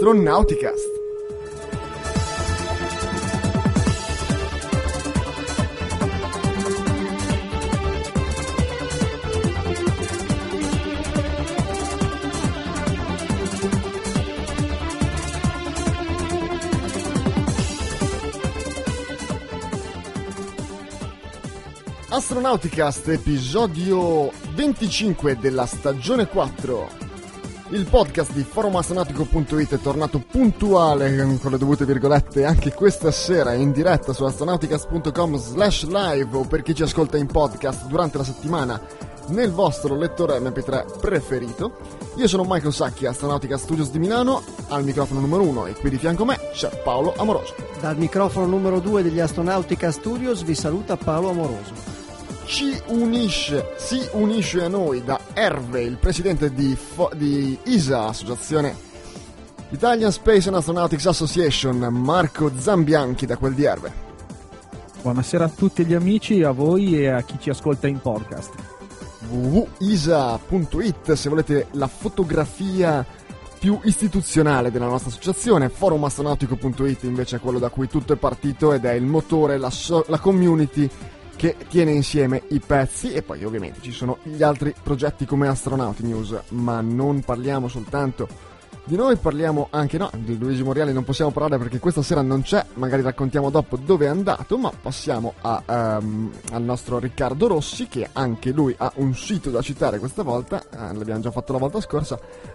Astronauticast. Astronauticast, episodio 25 della stagione 4. Il podcast di forumastronautico.it è tornato puntuale con le dovute virgolette anche questa sera in diretta su astronauticast.com/live o per chi ci ascolta in podcast durante la settimana nel vostro lettore MP3 preferito. Io sono Michael Sacchi, Astronautica Studios di Milano, al microfono numero 1 e qui di fianco a me c'è Paolo Amoroso. Dal microfono numero 2 degli Astronautica Studios vi saluta Paolo Amoroso. Si unisce a noi da Hervé, il presidente di ISA, Associazione Italian Space and Astronautics Association, Marco Zambianchi, da quel di Hervé. Buonasera a tutti gli amici, a voi e a chi ci ascolta in podcast. www.isa.it se volete la fotografia più istituzionale della nostra associazione. Forumastronautico.it invece è quello da cui tutto è partito ed è il motore, la community che tiene insieme i pezzi, e poi ovviamente ci sono gli altri progetti come Astronauti News, ma non parliamo soltanto di noi, parliamo anche di Luigi Moriali non possiamo parlare perché questa sera non c'è, magari raccontiamo dopo dove è andato, ma passiamo al nostro Riccardo Rossi, che anche lui ha un sito da citare questa volta, l'abbiamo già fatto la volta scorsa,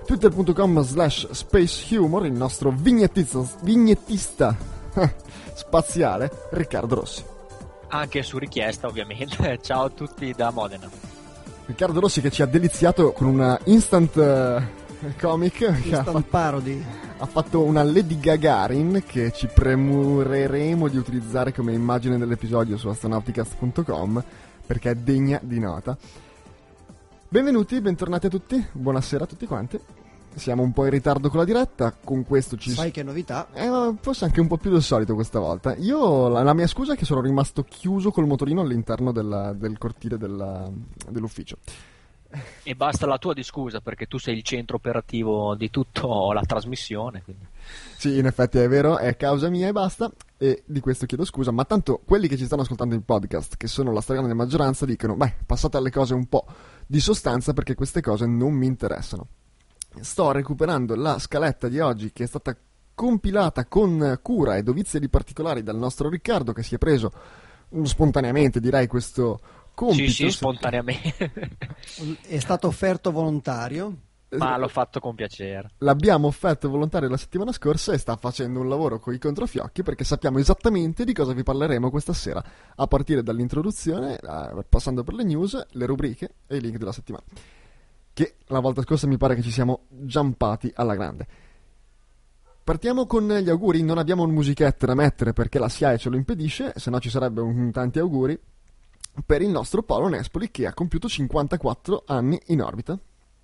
twitter.com/spacehumor, il nostro vignettista spaziale Riccardo Rossi. Anche su richiesta, ovviamente. Ciao a tutti da Modena. Riccardo Rossi che ci ha deliziato con una instant comic, instant parody. Ha fatto una Lady Gagarin che ci premureremo di utilizzare come immagine dell'episodio su astronauticast.com perché è degna di nota. Benvenuti, bentornati a tutti, buonasera a tutti quanti. Siamo un po' in ritardo con la diretta, con questo Sai che novità? Forse anche un po' più del solito questa volta. Io, la mia scusa è che sono rimasto chiuso col motorino all'interno del cortile dell'ufficio. E basta la tua di scusa, perché tu sei il centro operativo di tutta la trasmissione. Quindi. Sì, in effetti è vero, è causa mia e basta, e di questo chiedo scusa, ma tanto quelli che ci stanno ascoltando in podcast, che sono la stragrande maggioranza, dicono, passate alle cose un po' di sostanza perché queste cose non mi interessano. Sto recuperando la scaletta di oggi che è stata compilata con cura e dovizia di particolari dal nostro Riccardo, che si è preso spontaneamente, direi, questo compito. Sì, spontaneamente. È stato offerto volontario. Ma l'ho fatto con piacere. L'abbiamo offerto volontario la settimana scorsa e sta facendo un lavoro con i controfiocchi perché sappiamo esattamente di cosa vi parleremo questa sera, a partire dall'introduzione, passando per le news, le rubriche e i link della settimana, che la volta scorsa mi pare che ci siamo jumpati alla grande. Partiamo con gli auguri. Non abbiamo un musichette da mettere perché la SIAE ce lo impedisce, se no ci sarebbe tanti auguri per il nostro Paolo Nespoli, che ha compiuto 54 anni in orbita.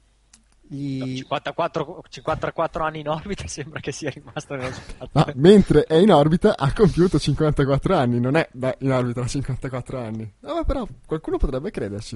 54 anni in orbita sembra che sia rimasto nello spazio. No, mentre è in orbita ha compiuto 54 anni, non è in orbita da 54 anni. No, però qualcuno potrebbe crederci.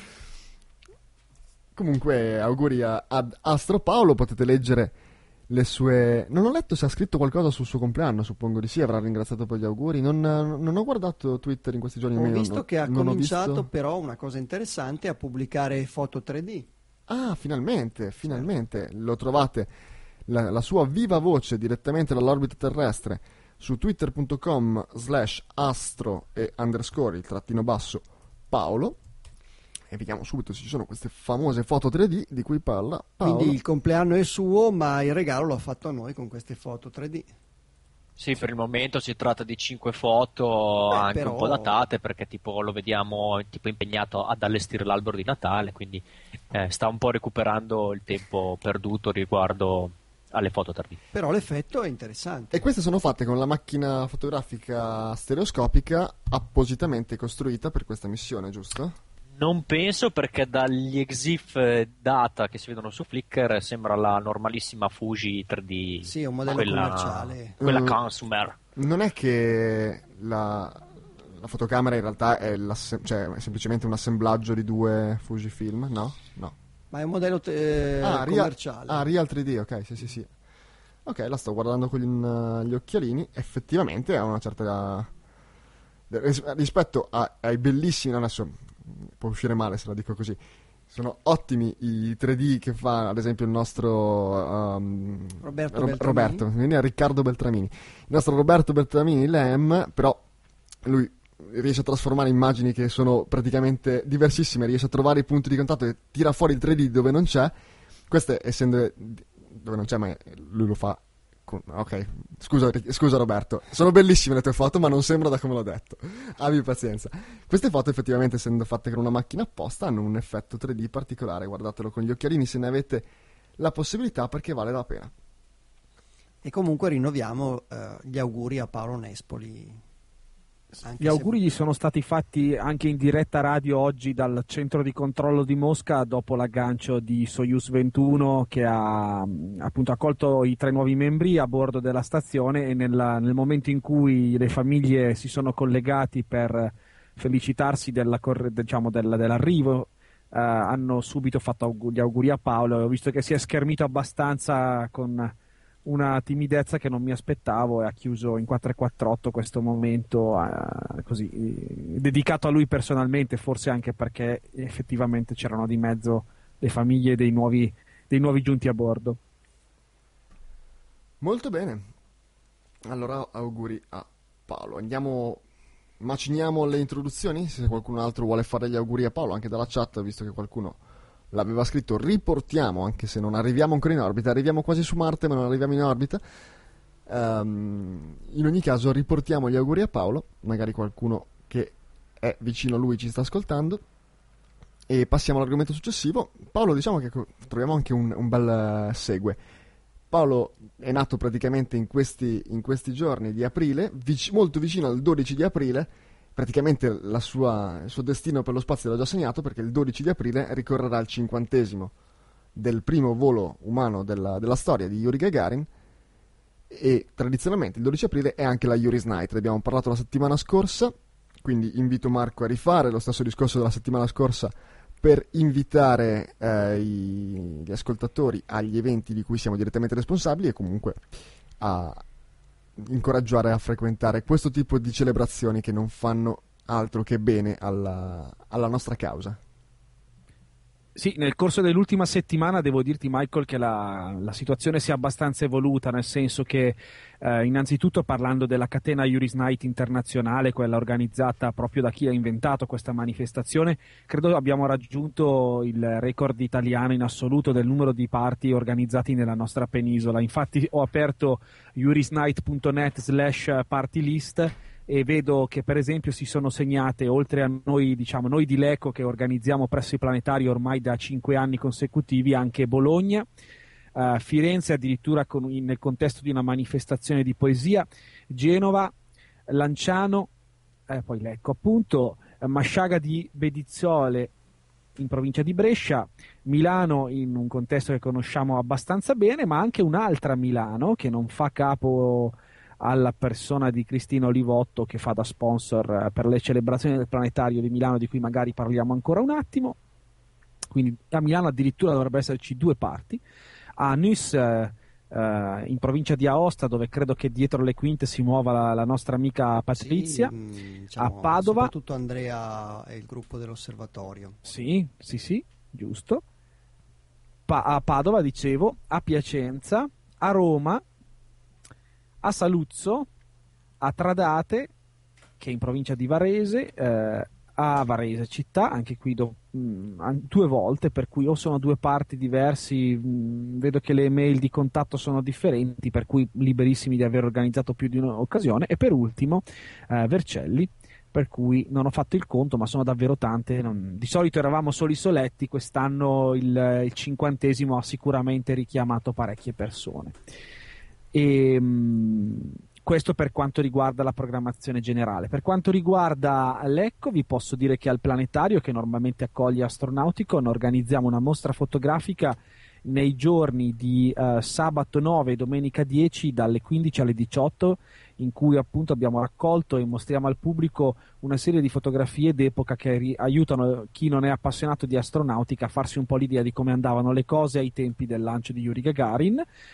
Comunque auguri ad Astro Paolo, potete leggere le sue... Non ho letto se ha scritto qualcosa sul suo compleanno, suppongo di sì, avrà ringraziato per gli auguri. Non ho guardato Twitter in questi giorni. Ho visto che ha cominciato però una cosa interessante, a pubblicare foto 3D. Ah, finalmente, lo trovate, la sua viva voce direttamente dall'orbita terrestre su twitter.com/astro e _ il trattino basso Paolo. E vediamo subito se ci sono queste famose foto 3D di cui parla Paolo. Quindi il compleanno è suo, ma il regalo l'ha fatto a noi con queste foto 3D. Sì, per il momento si tratta di 5 foto, anche però un po' datate, perché tipo lo vediamo tipo impegnato ad allestire l'albero di Natale, quindi sta un po' recuperando il tempo perduto riguardo alle foto 3D. Però l'effetto è interessante. E queste sono fatte con la macchina fotografica stereoscopica appositamente costruita per questa missione, giusto? Non penso, perché dagli EXIF data che si vedono su Flickr sembra la normalissima Fuji 3D. Sì, è un modello commerciale. Quella consumer. Non è che la fotocamera in realtà è semplicemente un assemblaggio di due Fujifilm, no? No. Ma è un modello commerciale. Real 3D, ok, sì. Ok, la sto guardando con gli occhialini, effettivamente ha una certa... rispetto ai bellissimi, adesso può uscire male se la dico così, sono ottimi i 3D che fa ad esempio il nostro Roberto Riccardo Beltramini, il nostro Roberto Beltramini LEM, però lui riesce a trasformare immagini che sono praticamente diversissime, riesce a trovare i punti di contatto e tira fuori il 3D dove non c'è. Questo essendo dove non c'è, ma lui lo fa ok, scusa Roberto, sono bellissime le tue foto, ma non sembra da come l'ho detto. Abbi pazienza. Queste foto effettivamente, essendo fatte con una macchina apposta, hanno un effetto 3D particolare. Guardatelo con gli occhialini se ne avete la possibilità, perché vale la pena. E comunque rinnoviamo gli auguri a Paolo Nespoli. Gli auguri gli sono stati fatti anche in diretta radio oggi dal centro di controllo di Mosca, dopo l'aggancio di Soyuz 21 che ha appunto accolto i 3 nuovi membri a bordo della stazione, e nel momento in cui le famiglie si sono collegati per felicitarsi dell'arrivo, hanno subito fatto gli auguri a Paolo. Ho visto che si è schermito abbastanza con una timidezza che non mi aspettavo, e ha chiuso in 448 questo momento così dedicato a lui personalmente, forse anche perché effettivamente c'erano di mezzo le famiglie dei nuovi giunti a bordo. Molto bene, allora auguri a Paolo. Maciniamo le introduzioni, se qualcun altro vuole fare gli auguri a Paolo anche dalla chat, visto che qualcuno l'aveva scritto. Riportiamo, anche se non arriviamo ancora in orbita, arriviamo quasi su Marte ma non arriviamo in orbita, in ogni caso riportiamo gli auguri a Paolo, magari qualcuno che è vicino a lui ci sta ascoltando, e passiamo all'argomento successivo. Paolo, diciamo che troviamo anche un bel segue. Paolo è nato praticamente in questi giorni di aprile, molto vicino al 12 di aprile. Praticamente il suo destino per lo spazio l'ha già segnato, perché il 12 di aprile ricorrerà il 50° del primo volo umano della storia di Yuri Gagarin, e tradizionalmente il 12 aprile è anche la Yuri's Night. Ne abbiamo parlato la settimana scorsa, quindi invito Marco a rifare lo stesso discorso della settimana scorsa per invitare gli ascoltatori agli eventi di cui siamo direttamente responsabili, e comunque a incoraggiare a frequentare questo tipo di celebrazioni che non fanno altro che bene alla nostra causa. Sì, nel corso dell'ultima settimana devo dirti, Michael, che la situazione si è abbastanza evoluta, nel senso che innanzitutto, parlando della catena Yuri's Night internazionale, quella organizzata proprio da chi ha inventato questa manifestazione, credo abbiamo raggiunto il record italiano in assoluto del numero di party organizzati nella nostra penisola. Infatti ho aperto yurisnight.net/partylist e vedo che per esempio si sono segnate, oltre a noi di Leco che organizziamo presso i planetari ormai da 5 anni consecutivi, anche Bologna, Firenze addirittura nel contesto di una manifestazione di poesia, Genova, Lanciano, poi Lecco appunto, Masciaga di Bedizzole in provincia di Brescia, Milano in un contesto che conosciamo abbastanza bene, ma anche un'altra Milano che non fa capo alla persona di Cristina Olivotto, che fa da sponsor per le celebrazioni del planetario di Milano, di cui magari parliamo ancora un attimo. Quindi a Milano addirittura dovrebbe esserci 2 parti, a Nus in provincia di Aosta, dove credo che dietro le quinte si muova la nostra amica Patrizia, a Padova, soprattutto Andrea e il gruppo dell'osservatorio. Sì, giusto, a Padova dicevo, a Piacenza, a Roma, a Saluzzo, a Tradate, che è in provincia di Varese, a Varese città, anche qui 2 volte, per cui o sono 2 parti diversi, vedo che le mail di contatto sono differenti, per cui liberissimi di aver organizzato più di un'occasione. E per ultimo Vercelli, per cui non ho fatto il conto, ma sono davvero tante. Di solito eravamo soli soletti, quest'anno il 50° ha sicuramente richiamato parecchie persone. E questo per quanto riguarda la programmazione generale. Per quanto riguarda Lecco, vi posso dire che al planetario, che normalmente accoglie Astronauticon, organizziamo una mostra fotografica nei giorni di sabato 9 e domenica 10 dalle 15 alle 18, in cui appunto abbiamo raccolto e mostriamo al pubblico una serie di fotografie d'epoca che aiutano chi non è appassionato di astronautica a farsi un po' l'idea di come andavano le cose ai tempi del lancio di Yuri Gagarin.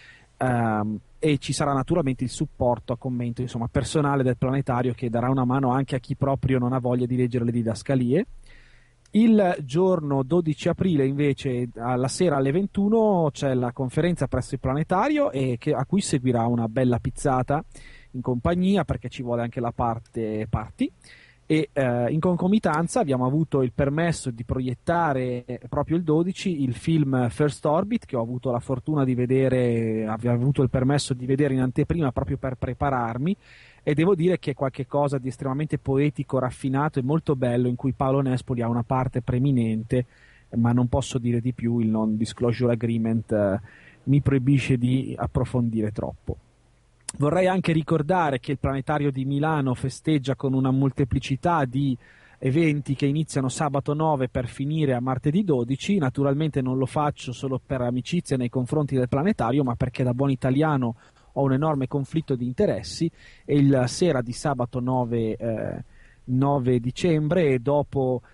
e ci sarà naturalmente il supporto a commento, insomma, personale del planetario, che darà una mano anche a chi proprio non ha voglia di leggere le didascalie. Il giorno 12 aprile invece, alla sera alle 21, c'è la conferenza presso il planetario a cui seguirà una bella pizzata in compagnia, perché ci vuole anche la parte party. E in concomitanza abbiamo avuto il permesso di proiettare proprio il 12 il film First Orbit, che ho avuto la fortuna di vedere, avevo avuto il permesso di vedere in anteprima proprio per prepararmi, e devo dire che è qualcosa di estremamente poetico, raffinato e molto bello, in cui Paolo Nespoli ha una parte preeminente, ma non posso dire di più, il non disclosure agreement mi proibisce di approfondire troppo. Vorrei anche ricordare che il Planetario di Milano festeggia con una molteplicità di eventi che iniziano sabato 9 per finire a martedì 12. Naturalmente non lo faccio solo per amicizia nei confronti del Planetario, ma perché da buon italiano ho un enorme conflitto di interessi, e il sera di sabato 9 dicembre e dopo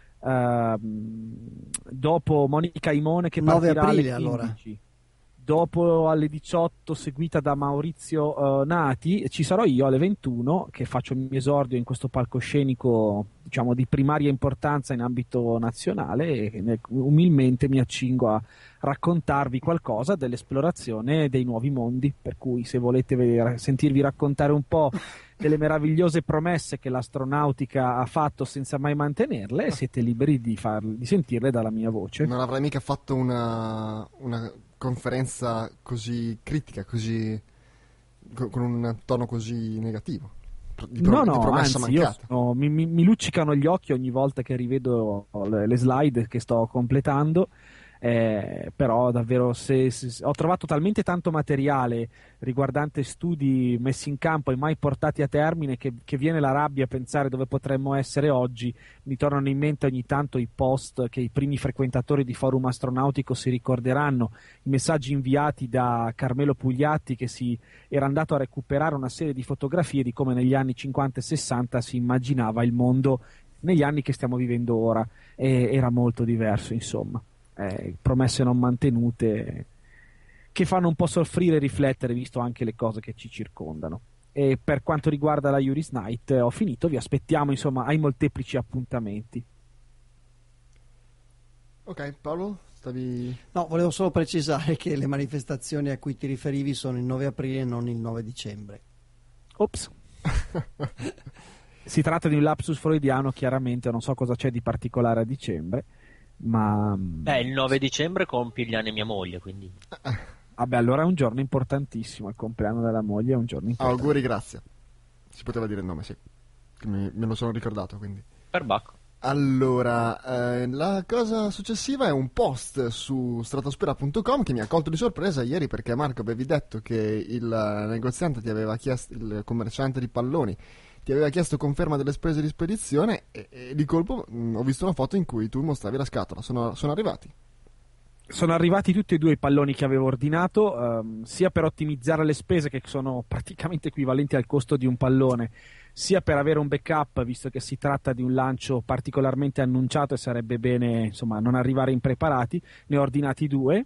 Monica Imone che 9 partirà aprile, alle 15. allora. Dopo alle 18, seguita da Maurizio Nati, ci sarò io alle 21 che faccio il mio esordio in questo palcoscenico, diciamo, di primaria importanza in ambito nazionale, e umilmente mi accingo a raccontarvi qualcosa dell'esplorazione dei nuovi mondi, per cui se volete sentirvi raccontare un po' delle meravigliose promesse che l'astronautica ha fatto senza mai mantenerle, siete liberi di sentirle dalla mia voce. Non avrei mica fatto una conferenza così critica, così con un tono così negativo, di promessa anzi, mancata. Mi luccicano gli occhi ogni volta che rivedo le slide che sto completando. Però davvero ho trovato talmente tanto materiale riguardante studi messi in campo e mai portati a termine che viene la rabbia a pensare dove potremmo essere oggi. Mi tornano in mente ogni tanto i post che i primi frequentatori di Forum Astronautico si ricorderanno, i messaggi inviati da Carmelo Pugliatti, che si era andato a recuperare una serie di fotografie di come negli anni 50 e 60 si immaginava il mondo negli anni che stiamo vivendo ora, e era molto diverso, insomma. Promesse non mantenute che fanno un po' soffrire e riflettere, visto anche le cose che ci circondano. E per quanto riguarda la Juris Night ho finito, vi aspettiamo insomma ai molteplici appuntamenti. Ok, Paolo, stavi... No, volevo solo precisare che le manifestazioni a cui ti riferivi sono il 9 aprile e non il 9 dicembre. Ops. Si tratta di un lapsus freudiano, chiaramente, non so cosa c'è di particolare a dicembre. Ma il 9 dicembre compie gli anni mia moglie, quindi vabbè, allora è un giorno importantissimo, il compleanno della moglie è un giorno importante. Auguri, grazie. Si poteva dire il nome, sì, me lo sono ricordato, quindi. per Bacco. Allora, la cosa successiva è un post su stratosfera.com che mi ha colto di sorpresa ieri, perché Marco avevi detto che il negoziante ti aveva chiesto, il commerciante di palloni ti aveva chiesto conferma delle spese di spedizione, e di colpo ho visto una foto in cui tu mostravi la scatola. Sono arrivati. Sono arrivati tutti e due i palloni che avevo ordinato, sia per ottimizzare le spese, che sono praticamente equivalenti al costo di un pallone, sia per avere un backup, visto che si tratta di un lancio particolarmente annunciato e sarebbe bene, insomma, non arrivare impreparati. Ne ho ordinati due,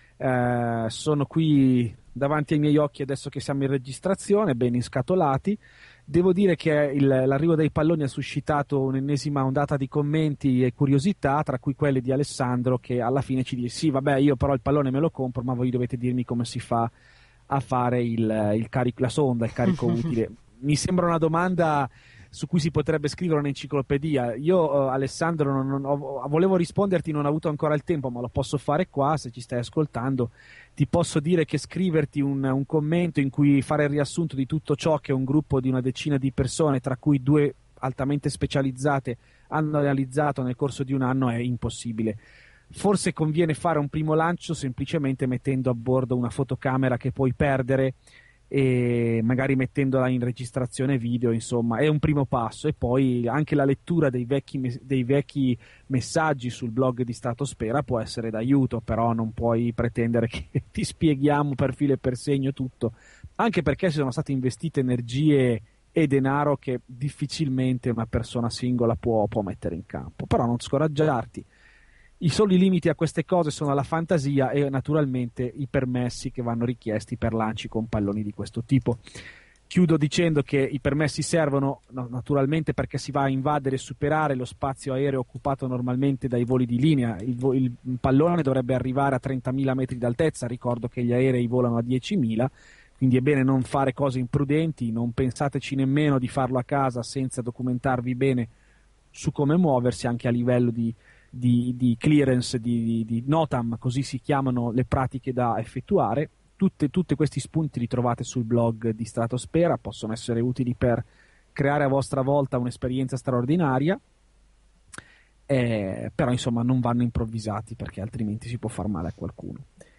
sono qui davanti ai miei occhi adesso che siamo in registrazione, ben inscatolati. Devo dire che l'arrivo dei palloni ha suscitato un'ennesima ondata di commenti e curiosità, tra cui quelle di Alessandro, che alla fine ci dice: sì, vabbè, io però il pallone me lo compro, ma voi dovete dirmi come si fa a fare la sonda, il carico utile. Mi sembra una domanda su cui si potrebbe scrivere un'enciclopedia. Io, Alessandro, volevo risponderti, non ho avuto ancora il tempo, ma lo posso fare qua, se ci stai ascoltando. Ti posso dire che scriverti un commento in cui fare il riassunto di tutto ciò che un gruppo di una decina di persone, tra cui due altamente specializzate, hanno realizzato nel corso di un anno è impossibile. Forse conviene fare un primo lancio semplicemente mettendo a bordo una fotocamera che puoi perdere, e magari mettendola in registrazione video, insomma è un primo passo. E poi anche la lettura dei vecchi messaggi sul blog di Stratosfera può essere d'aiuto, però non puoi pretendere che ti spieghiamo per filo e per segno tutto, anche perché ci sono state investite energie e denaro che difficilmente una persona singola può mettere in campo. Però non scoraggiarti, I soli limiti a queste cose sono la fantasia e naturalmente i permessi che vanno richiesti per lanci con palloni di questo tipo. Chiudo dicendo che i permessi servono naturalmente perché si va a invadere e superare lo spazio aereo occupato normalmente dai voli di linea. Il pallone dovrebbe arrivare a 30.000 metri d'altezza, ricordo che gli aerei volano a 10.000, quindi è bene non fare cose imprudenti, non pensateci nemmeno di farlo a casa senza documentarvi bene su come muoversi anche a livello di clearance, di NOTAM, così si chiamano le pratiche da effettuare. Tutti questi spunti li trovate sul blog di Stratosfera, possono essere utili per creare a vostra volta un'esperienza straordinaria, però insomma non vanno improvvisati perché altrimenti si può far male a qualcuno.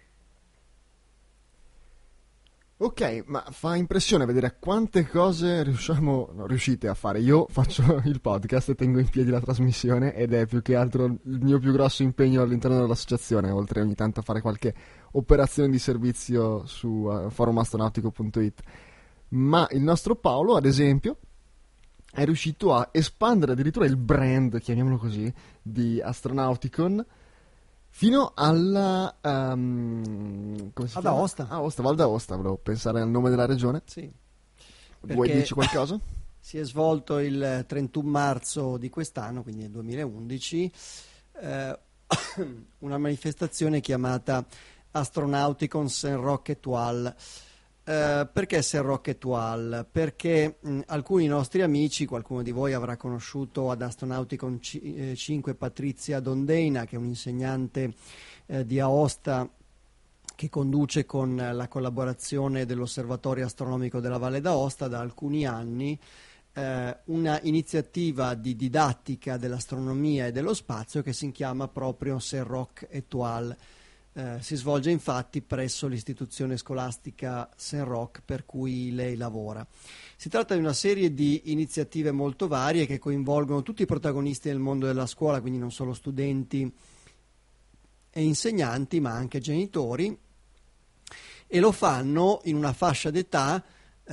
Ok, ma fa impressione vedere quante cose riuscite a fare. Io faccio il podcast e tengo in piedi la trasmissione ed è più che altro il mio più grosso impegno all'interno dell'associazione, oltre ogni tanto a fare qualche operazione di servizio su forumastronautico.it. Ma il nostro Paolo, ad esempio, è riuscito a espandere addirittura il brand, chiamiamolo così, di Astronauticon fino alla come si Ad chiama? Aosta. Val d'Aosta, volevo pensare al nome della regione. Sì. Vuoi dirci qualcosa? Si è svolto il 31 marzo di quest'anno, quindi nel 2011, una manifestazione chiamata Astronauticon Saint-Roch Étoile. Perché Saint-Roch Étoile? Perché alcuni nostri amici, qualcuno di voi avrà conosciuto ad Astronauticon 5 Patrizia Dondeina, che è un'insegnante di Aosta che conduce con la collaborazione dell'Osservatorio Astronomico della Valle d'Aosta da alcuni anni una iniziativa di didattica dell'astronomia e dello spazio che si chiama proprio Saint-Roch Étoile. Si svolge infatti presso l'istituzione scolastica Saint-Roch per cui lei lavora. Si tratta di una serie di iniziative molto varie che coinvolgono tutti i protagonisti del mondo della scuola, quindi non solo studenti e insegnanti, ma anche genitori, e lo fanno in una fascia d'età,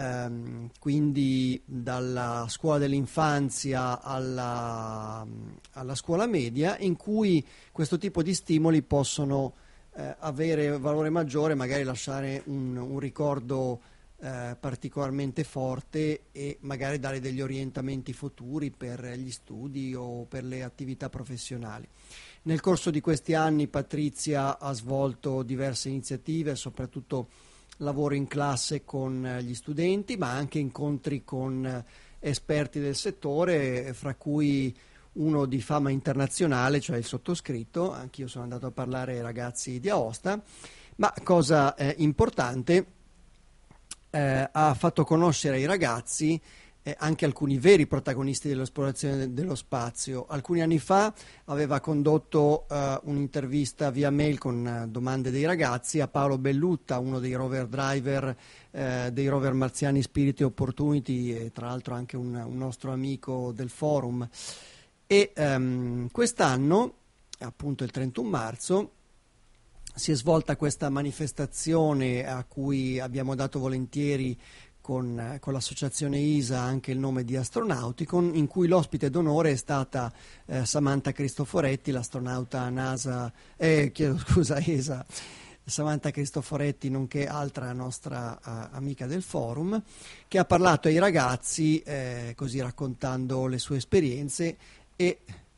quindi dalla scuola dell'infanzia alla scuola media, in cui questo tipo di stimoli possono avere valore maggiore, magari lasciare un ricordo particolarmente forte e magari dare degli orientamenti futuri per gli studi o per le attività professionali. Nel corso di questi anni Patrizia ha svolto diverse iniziative, soprattutto lavoro in classe con gli studenti, ma anche incontri con esperti del settore, fra cui uno di fama internazionale, cioè il sottoscritto. Anch'io sono andato a parlare ai ragazzi di Aosta, ma cosa importante, ha fatto conoscere ai ragazzi anche alcuni veri protagonisti dell'esplorazione dello spazio. Alcuni anni fa aveva condotto un'intervista via mail con domande dei ragazzi a Paolo Bellutta, uno dei rover driver dei rover marziani Spirit e Opportunity, e tra l'altro anche un nostro amico del forum. E quest'anno, appunto il 31 marzo, si è svolta questa manifestazione a cui abbiamo dato volentieri con l'associazione ISA anche il nome di Astronauticon, in cui l'ospite d'onore è stata Samantha Cristoforetti, l'astronauta NASA, ESA, Samantha Cristoforetti, nonché altra nostra amica del forum, che ha parlato ai ragazzi così raccontando le sue esperienze, e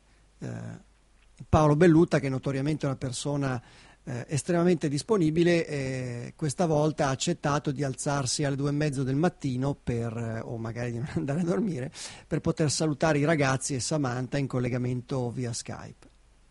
Paolo Bellutta, che notoriamente è una persona estremamente disponibile, questa volta ha accettato di alzarsi alle 2:30 del mattino o magari di non andare a dormire, per poter salutare i ragazzi e Samantha in collegamento via Skype.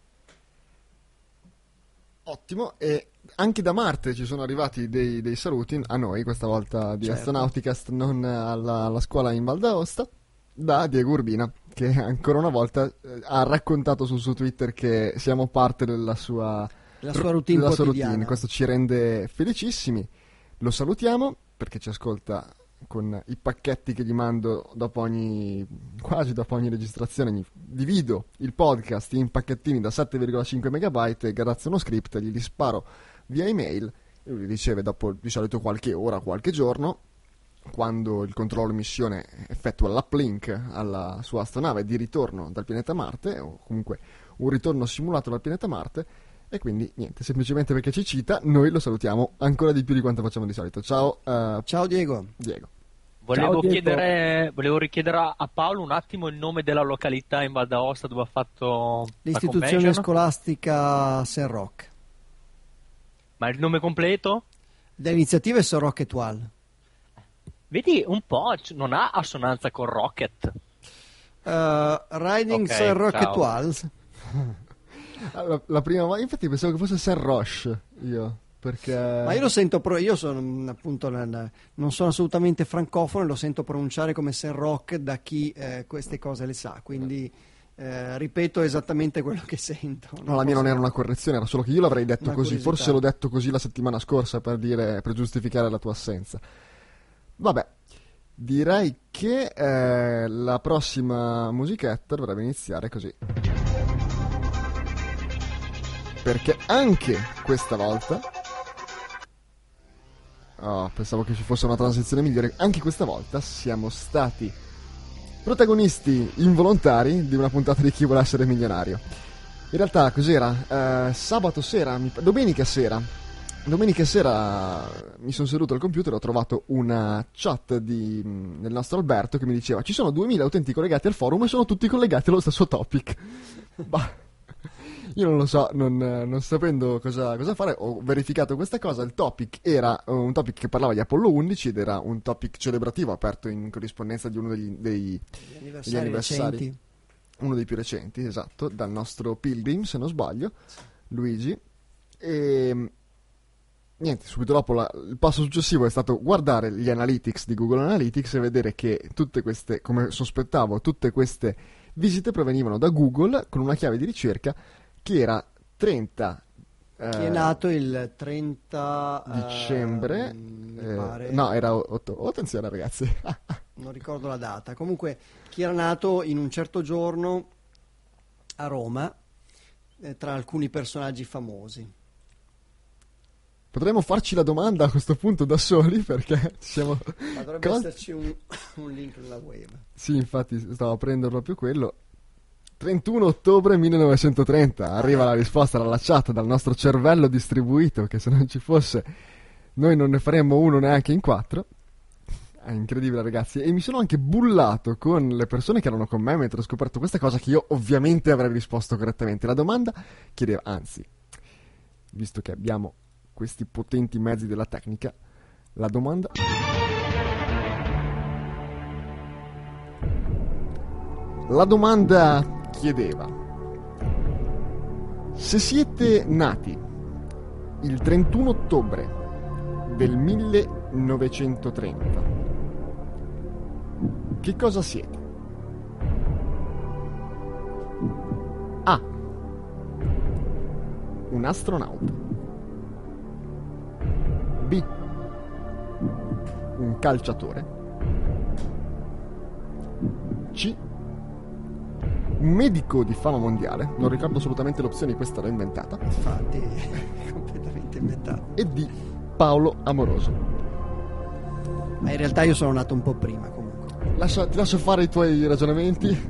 Ottimo, e anche da Marte ci sono arrivati dei saluti a noi, questa volta di Astronauticast, non alla scuola in Val d'Aosta, da Diego Urbina, che ancora una volta ha raccontato sul suo Twitter che siamo parte della sua routine quotidiana. Questo ci rende felicissimi. Lo salutiamo perché ci ascolta con i pacchetti che gli mando quasi dopo ogni registrazione. Divido il podcast in pacchettini da 7,5 megabyte e grazie a uno script gli sparo via email e lui li riceve dopo di solito qualche ora, qualche giorno, quando il controllo missione effettua l'uplink alla sua astronave di ritorno dal pianeta Marte, o comunque un ritorno simulato dal pianeta Marte. E quindi niente, semplicemente perché ci cita, noi lo salutiamo ancora di più di quanto facciamo di solito. Ciao, ciao Diego. Volevo richiedere a Paolo un attimo il nome della località in Val d'Aosta dove ha fatto l'istituzione scolastica Saint Roch. Ma il nome completo? L'iniziativa è Saint Roch Étoile. Vedi, un po' non ha assonanza con Rocket. Riding Saint Roch Étoile. La prima volta, infatti pensavo che fosse Saint Roche, io. Perché... Ma io lo sento, io sono appunto non sono assolutamente francofono, lo sento pronunciare come Saint Roch da chi queste cose le sa, quindi ripeto esattamente quello che sento. No, la mia non era una correzione, era solo che io l'avrei detto così, forse l'ho detto così la settimana scorsa per giustificare la tua assenza. Vabbè, direi che la prossima musichetta dovrebbe iniziare così. Perché anche questa volta... Oh, pensavo che ci fosse una transizione migliore. Anche questa volta siamo stati protagonisti involontari di una puntata di Chi vuole essere milionario. In realtà cos'era? Domenica sera mi sono seduto al computer e ho trovato una chat del nostro Alberto che mi diceva: ci sono 2000 utenti collegati al forum e sono tutti collegati allo stesso topic. Bah, io non lo so, non sapendo cosa fare, ho verificato questa cosa. Il topic era un topic che parlava di Apollo 11 ed era un topic celebrativo aperto in corrispondenza di uno degli anniversari, uno dei più recenti, esatto, dal nostro Pilgrim, se non sbaglio, Luigi. E niente, subito dopo il passo successivo è stato guardare gli analytics di Google Analytics e vedere che tutte queste, come sospettavo, tutte queste visite provenivano da Google con una chiave di ricerca che era 30 che è nato il 30 dicembre no, era attenzione ragazzi non ricordo la data, comunque chi era nato in un certo giorno a Roma tra alcuni personaggi famosi. Potremmo farci la domanda a questo punto da soli perché siamo... Ma dovrebbe esserci un link nella web. Sì, infatti stavo aprendo proprio quello. 31 ottobre 1930 arriva la risposta dalla chat dal nostro cervello distribuito, che se non ci fosse noi non ne faremmo uno neanche in 4. È incredibile ragazzi. E mi sono anche bullato con le persone che erano con me mentre ho scoperto questa cosa, che io ovviamente avrei risposto correttamente. La domanda chiedeva, anzi, visto che abbiamo questi potenti mezzi della tecnica, la domanda chiedeva: se siete nati il 31 ottobre del 1930, che cosa siete? A. Un astronauta. B. Un calciatore. C. Un medico di fama mondiale. Non ricordo assolutamente le opzioni, questa l'ho inventata. Infatti, completamente inventata. E D. Paolo Amoroso. Ma in realtà io sono nato un po' prima comunque. Ti lascio fare i tuoi ragionamenti.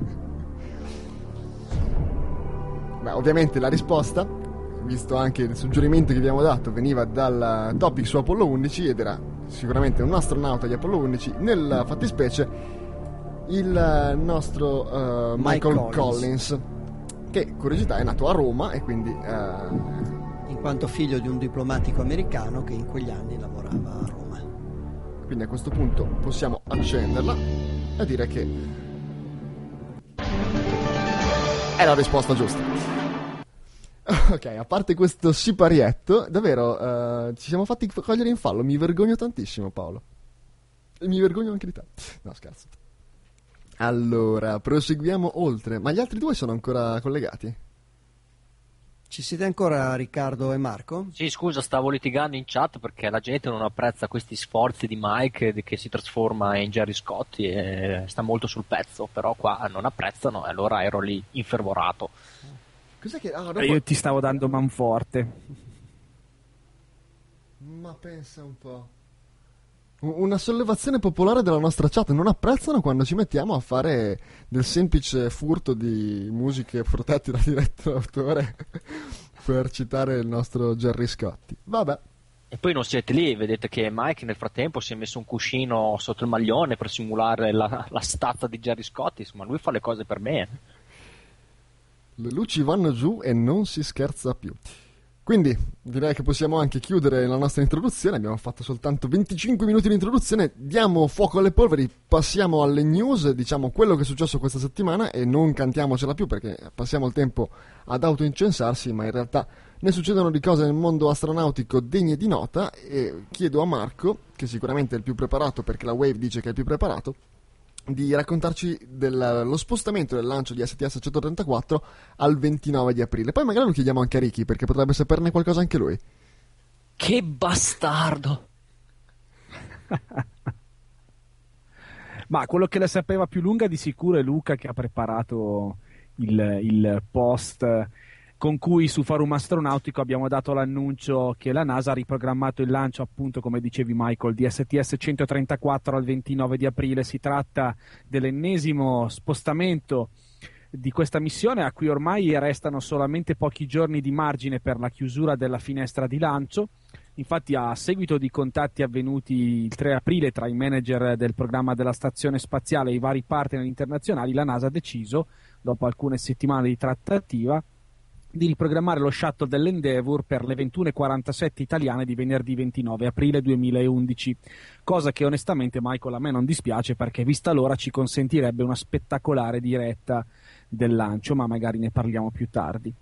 Beh, ovviamente la risposta, visto anche il suggerimento che abbiamo dato, veniva dal topic su Apollo 11 ed era sicuramente un astronauta di Apollo 11, nella fattispecie il nostro Michael Collins, che curiosità è nato a Roma e quindi in quanto figlio di un diplomatico americano che in quegli anni lavorava a Roma. Quindi a questo punto possiamo accenderla e dire che è la risposta giusta. Ok, a parte questo siparietto, davvero ci siamo fatti cogliere in fallo. Mi vergogno tantissimo, Paolo. E mi vergogno anche di te. No, scherzo. Allora, proseguiamo oltre. Ma gli altri due sono ancora collegati? Ci siete ancora, Riccardo e Marco? Sì, scusa, stavo litigando in chat perché la gente non apprezza questi sforzi di Mike che si trasforma in Gerry Scotti e sta molto sul pezzo, però qua non apprezzano e allora ero lì infervorato. Cos'è che... Io ti stavo dando manforte. Ma pensa un po'. Una sollevazione popolare della nostra chat: non apprezzano quando ci mettiamo a fare del semplice furto di musiche protette da diritto d'autore per citare il nostro Gerry Scotti. Vabbè. E poi non siete lì, vedete che Mike nel frattempo si è messo un cuscino sotto il maglione per simulare la stazza di Gerry Scotti, insomma lui fa le cose per me. Le luci vanno giù e non si scherza più. Quindi direi che possiamo anche chiudere la nostra introduzione. Abbiamo fatto soltanto 25 minuti di introduzione. Diamo fuoco alle polveri, passiamo alle news, diciamo quello che è successo questa settimana e non cantiamocela più perché passiamo il tempo ad autoincensarsi, ma in realtà ne succedono di cose nel mondo astronautico degne di nota. E chiedo a Marco, che sicuramente è il più preparato perché la Wave dice che è il più preparato, di raccontarci dello spostamento del lancio di STS-134 al 29 di aprile. Poi magari lo chiediamo anche a Ricky, perché potrebbe saperne qualcosa anche lui. Che bastardo! Ma quello che la sapeva più lunga di sicuro è Luca, che ha preparato il post con cui su Forum Astronautico abbiamo dato l'annuncio che la NASA ha riprogrammato il lancio, appunto come dicevi Michael, di STS-134 al 29 di aprile. Si tratta dell'ennesimo spostamento di questa missione, a cui ormai restano solamente pochi giorni di margine per la chiusura della finestra di lancio. Infatti, a seguito di contatti avvenuti il 3 aprile tra i manager del programma della stazione spaziale e i vari partner internazionali, la NASA ha deciso, dopo alcune settimane di trattativa, di riprogrammare lo shuttle dell'Endeavour per le 21:47 italiane di venerdì 29 aprile 2011, cosa che onestamente, Michael, a me non dispiace, perché vista l'ora ci consentirebbe una spettacolare diretta del lancio, ma magari ne parliamo più tardi.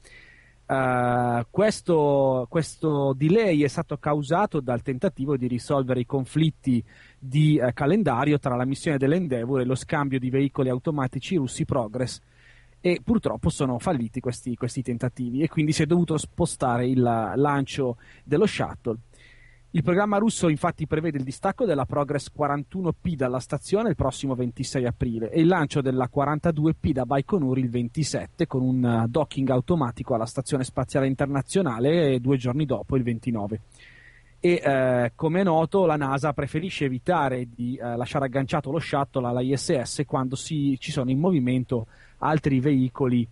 Questo delay è stato causato dal tentativo di risolvere i conflitti di calendario tra la missione dell'Endeavour e lo scambio di veicoli automatici russi Progress, e purtroppo sono falliti questi tentativi e quindi si è dovuto spostare il lancio dello shuttle. Il programma russo infatti prevede il distacco della Progress 41P dalla stazione il prossimo 26 aprile e il lancio della 42P da Baikonur il 27, con un docking automatico alla stazione spaziale internazionale 2 giorni dopo, il 29. E come è noto, la NASA preferisce evitare di lasciare agganciato lo shuttle alla ISS quando ci sono in movimento altri veicoli,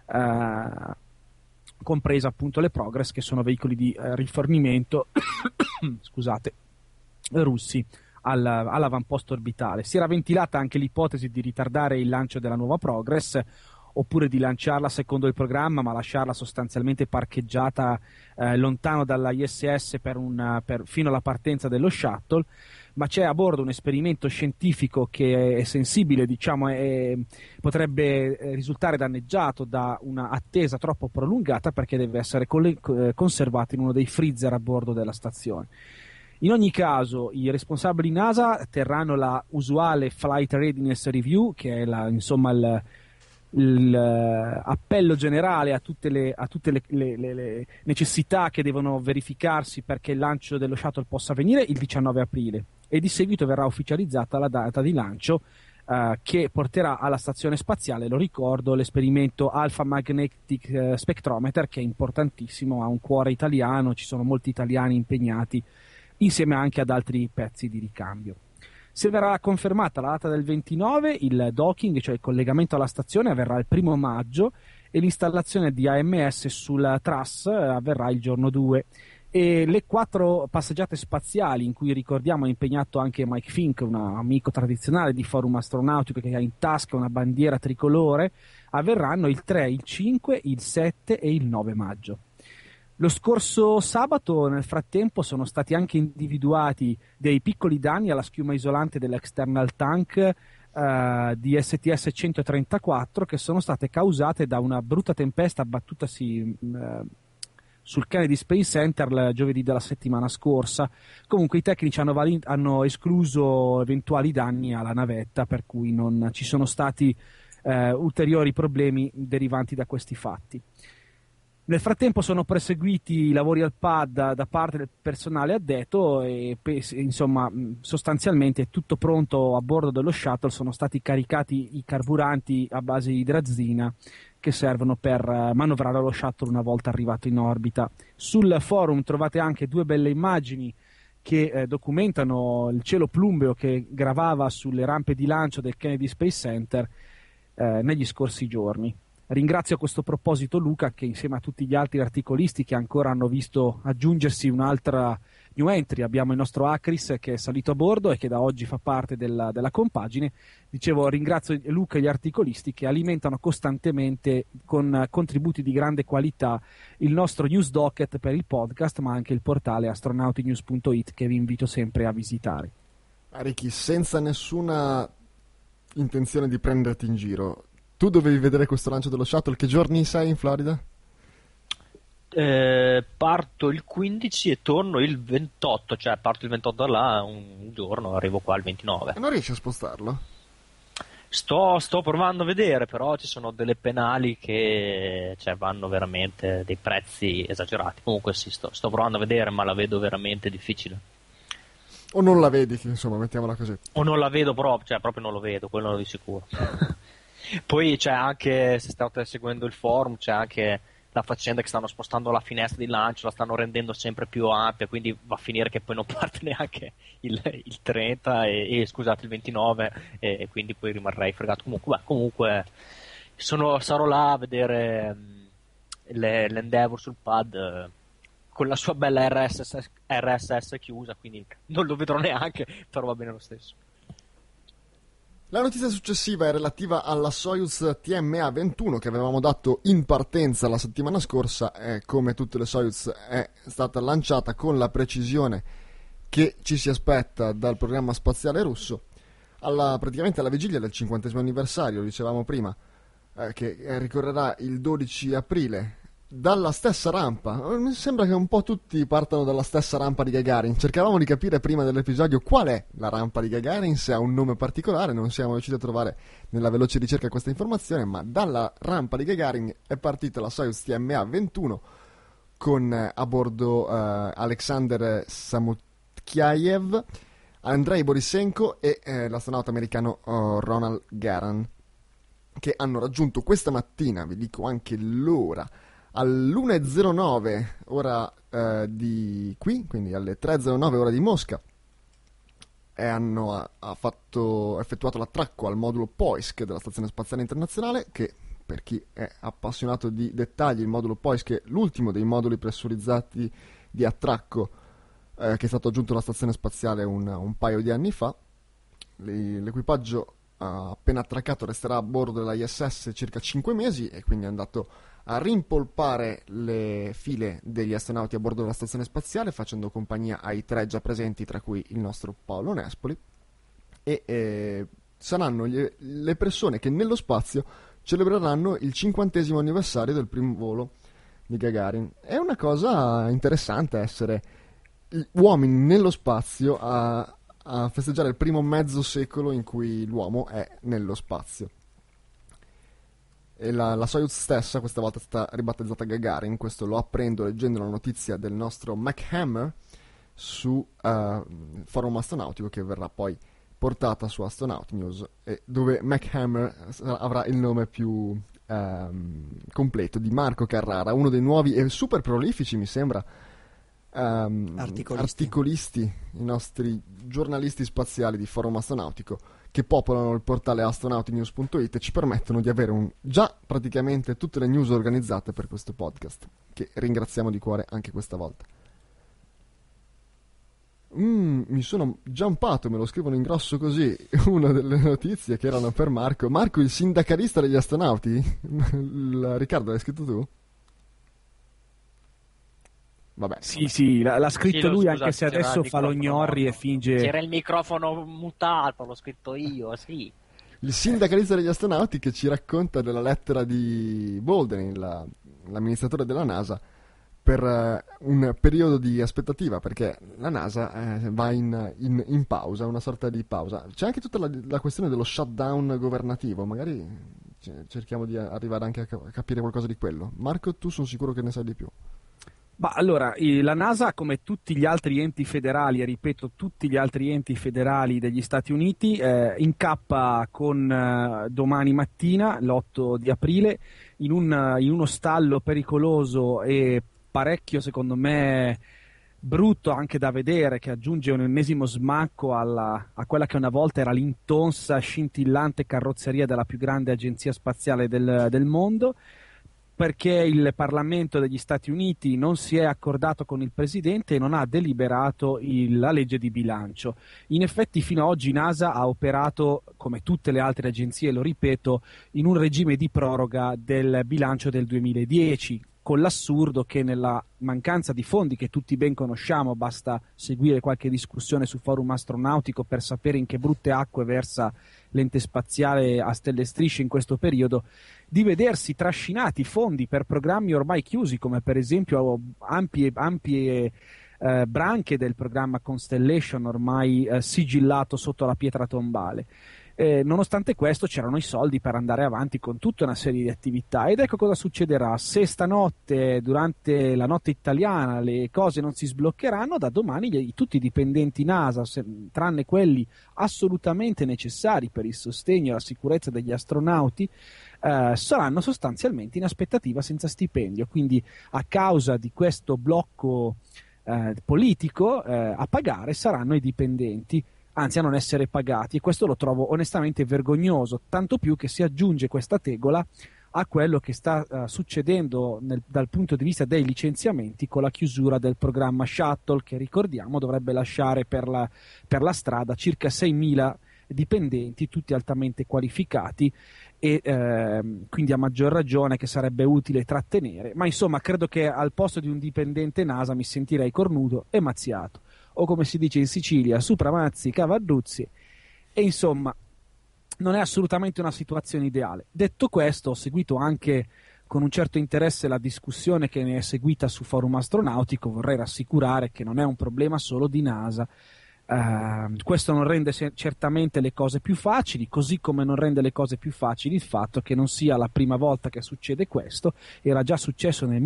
compresa appunto le Progress, che sono veicoli di rifornimento scusate, russi all'avamposto orbitale. Si era ventilata anche l'ipotesi di ritardare il lancio della nuova Progress, oppure di lanciarla secondo il programma ma lasciarla sostanzialmente parcheggiata lontano dalla ISS fino alla partenza dello shuttle. Ma c'è a bordo un esperimento scientifico che è sensibile, diciamo, potrebbe risultare danneggiato da una attesa troppo prolungata, perché deve essere conservato in uno dei freezer a bordo della stazione. In ogni caso, i responsabili NASA terranno la usuale Flight Readiness Review, che è l'appello generale a tutte le necessità che devono verificarsi perché il lancio dello shuttle possa avvenire il 19 aprile, e di seguito verrà ufficializzata la data di lancio che porterà alla stazione spaziale, lo ricordo, l'esperimento Alpha Magnetic Spectrometer, che è importantissimo, ha un cuore italiano, ci sono molti italiani impegnati, insieme anche ad altri pezzi di ricambio. Se verrà confermata la data del 29, il docking, cioè il collegamento alla stazione, avverrà il 1 maggio e l'installazione di AMS sul TRAS avverrà il giorno 2. E le 4 passeggiate spaziali, in cui ricordiamo è impegnato anche Mike Fink, un amico tradizionale di Forum Astronautico che ha in tasca una bandiera tricolore, avverranno il 3, il 5, il 7 e il 9 maggio. Lo scorso sabato, nel frattempo, sono stati anche individuati dei piccoli danni alla schiuma isolante dell'external tank di STS-134, che sono state causate da una brutta tempesta abbattutasi sul Kennedy Space Center il giovedì della settimana scorsa. Comunque i tecnici hanno escluso eventuali danni alla navetta, per cui non ci sono stati ulteriori problemi derivanti da questi fatti. Nel frattempo sono proseguiti i lavori al pad da parte del personale addetto e insomma sostanzialmente è tutto pronto a bordo dello shuttle. Sono stati caricati i carburanti a base di idrazina che servono per manovrare lo shuttle una volta arrivato in orbita. Sul forum trovate anche 2 belle immagini che documentano il cielo plumbeo che gravava sulle rampe di lancio del Kennedy Space Center negli scorsi giorni. Ringrazio a questo proposito Luca, che insieme a tutti gli altri articolisti che ancora hanno visto aggiungersi un'altra new entry, abbiamo il nostro Acris che è salito a bordo e che da oggi fa parte della compagine. Dicevo, ringrazio Luca e gli articolisti che alimentano costantemente con contributi di grande qualità il nostro news docket per il podcast, ma anche il portale astronautinews.it, che vi invito sempre a visitare. Ricky, senza nessuna intenzione di prenderti in giro, tu dovevi vedere questo lancio dello shuttle, che giorni sei in Florida? Parto il 15 e torno il 28, cioè parto il 28 da là un giorno, arrivo qua il 29. E non riesci a spostarlo? Sto provando a vedere, però ci sono delle penali che vanno veramente dei prezzi esagerati. Comunque sì, sto provando a vedere, ma la vedo veramente difficile. O non la vedi, insomma, mettiamola così. O non la vedo proprio, proprio non lo vedo, quello di sicuro. Poi c'è anche, se state seguendo il forum, c'è anche la faccenda che stanno spostando la finestra di lancio, la stanno rendendo sempre più ampia, quindi va a finire che poi non parte neanche il 30 scusate, il 29 e quindi poi rimarrei fregato. Comunque sarò là a vedere l'Endeavour sul pad con la sua bella RSS chiusa, quindi non lo vedrò neanche, però va bene lo stesso. La notizia successiva è relativa alla Soyuz TMA-21 che avevamo dato in partenza la settimana scorsa. Come tutte le Soyuz è stata lanciata con la precisione che ci si aspetta dal programma spaziale russo praticamente alla vigilia del 50° anniversario, dicevamo prima, che ricorrerà il 12 aprile dalla stessa rampa. Mi sembra che un po' tutti partano dalla stessa rampa di Gagarin. Cercavamo di capire prima dell'episodio qual è la rampa di Gagarin, se ha un nome particolare. Non siamo riusciti a trovare nella veloce ricerca questa informazione, ma dalla rampa di Gagarin è partita la Soyuz TMA-21 con a bordo Alexander Samutkyaev, Andrei Borisenko e l'astronauta americano Ronald Garan, che hanno raggiunto questa mattina, vi dico anche l'ora, all'1:09 ora di qui, quindi alle 3:09 ora di Mosca, e hanno effettuato l'attracco al modulo Poisk della Stazione Spaziale Internazionale, che per chi è appassionato di dettagli, il modulo Poisk è l'ultimo dei moduli pressurizzati di attracco che è stato aggiunto alla Stazione Spaziale un paio di anni fa. L'equipaggio appena attraccato resterà a bordo della ISS circa 5 mesi e quindi è andato a rimpolpare le file degli astronauti a bordo della stazione spaziale, facendo compagnia ai 3 già presenti, tra cui il nostro Paolo Nespoli, e saranno le persone che nello spazio celebreranno il 50° anniversario del primo volo di Gagarin. È una cosa interessante essere uomini nello spazio a festeggiare il primo mezzo secolo in cui l'uomo è nello spazio. E la Soyuz stessa questa volta è stata ribattezzata Gagarin. Questo lo apprendo leggendo la notizia del nostro MacHammer su Forum Astronautico, che verrà poi portata su Astronaut News, e dove MacHammer avrà il nome più completo di Marco Carrara, uno dei nuovi e super prolifici, mi sembra, articolisti, i nostri giornalisti spaziali di Forum Astronautico, che popolano il portale astronautinews.it e ci permettono di avere già praticamente tutte le news organizzate per questo podcast, che ringraziamo di cuore anche questa volta. Mi sono giampato, me lo scrivono in grosso così, una delle notizie che erano per Marco, il sindacalista degli astronauti. Riccardo, l'hai scritto tu? Vabbè. Sì, l'ha scritto sì, lui, scusate, anche se adesso fa lo gnorri e finge... C'era il microfono mutato, l'ho scritto io, sì. Il sindacalista degli astronauti che ci racconta della lettera di Bolden, l'amministratore della NASA, per un periodo di aspettativa, perché la NASA va in pausa, una sorta di pausa. C'è anche tutta la questione dello shutdown governativo, magari cerchiamo di arrivare anche a capire qualcosa di quello. Marco, tu sono sicuro che ne sai di più. Ma allora, la NASA, come tutti gli altri enti federali, e ripeto, tutti gli altri enti federali degli Stati Uniti, incappa con domani mattina, l'8 di aprile, in uno stallo pericoloso e parecchio, secondo me, brutto anche da vedere, che aggiunge un ennesimo smacco a quella che una volta era l'intonsa, scintillante carrozzeria della più grande agenzia spaziale del mondo, perché il Parlamento degli Stati Uniti non si è accordato con il Presidente e non ha deliberato la legge di bilancio. In effetti fino ad oggi NASA ha operato, come tutte le altre agenzie, lo ripeto, in un regime di proroga del bilancio del 2010, con l'assurdo che nella mancanza di fondi che tutti ben conosciamo, basta seguire qualche discussione su Forum Astronautico per sapere in che brutte acque versa l'ente spaziale a stelle e strisce in questo periodo, di vedersi trascinati fondi per programmi ormai chiusi, come per esempio ampie branche del programma Constellation ormai sigillato sotto la pietra tombale. Nonostante questo c'erano i soldi per andare avanti con tutta una serie di attività, ed ecco cosa succederà: se stanotte, durante la notte italiana, le cose non si sbloccheranno, da domani tutti i dipendenti NASA, tranne quelli assolutamente necessari per il sostegno e la sicurezza degli astronauti, saranno sostanzialmente in aspettativa senza stipendio. Quindi a causa di questo blocco politico, a pagare saranno i dipendenti, anzi a non essere pagati, e questo lo trovo onestamente vergognoso, tanto più che si aggiunge questa tegola a quello che sta succedendo dal punto di vista dei licenziamenti con la chiusura del programma Shuttle, che ricordiamo dovrebbe lasciare per la strada circa 6.000 dipendenti, tutti altamente qualificati, e quindi a maggior ragione che sarebbe utile trattenere. Ma insomma, credo che al posto di un dipendente NASA mi sentirei cornuto e mazziato, o come si dice in Sicilia, supramazzi, cavarduzzi, e insomma non è assolutamente una situazione ideale. Detto questo, ho seguito anche con un certo interesse la discussione che ne è seguita su Forum Astronautico. Vorrei rassicurare che non è un problema solo di NASA. Questo non rende certamente le cose più facili, così come non rende le cose più facili il fatto che non sia la prima volta che succede questo. Era già successo nel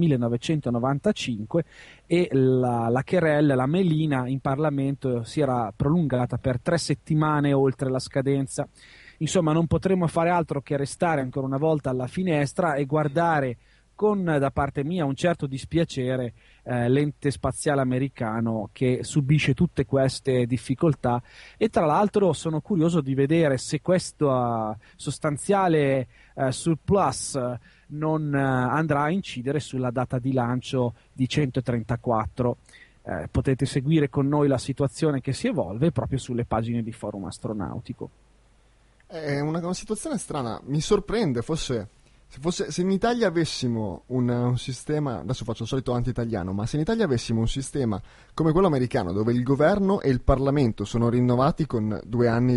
1995 e la querelle, la melina in Parlamento si era prolungata per 3 settimane oltre la scadenza. Insomma, non potremo fare altro che restare ancora una volta alla finestra e guardare con, da parte mia, un certo dispiacere l'ente spaziale americano che subisce tutte queste difficoltà. E tra l'altro sono curioso di vedere se questo sostanziale surplus non andrà a incidere sulla data di lancio di 134. Potete seguire con noi la situazione che si evolve proprio sulle pagine di Forum Astronautico. È una situazione strana, mi sorprende, se in Italia avessimo un sistema, adesso faccio il solito anti-italiano, ma se in Italia avessimo un sistema come quello americano, dove il governo e il Parlamento sono rinnovati con 2 anni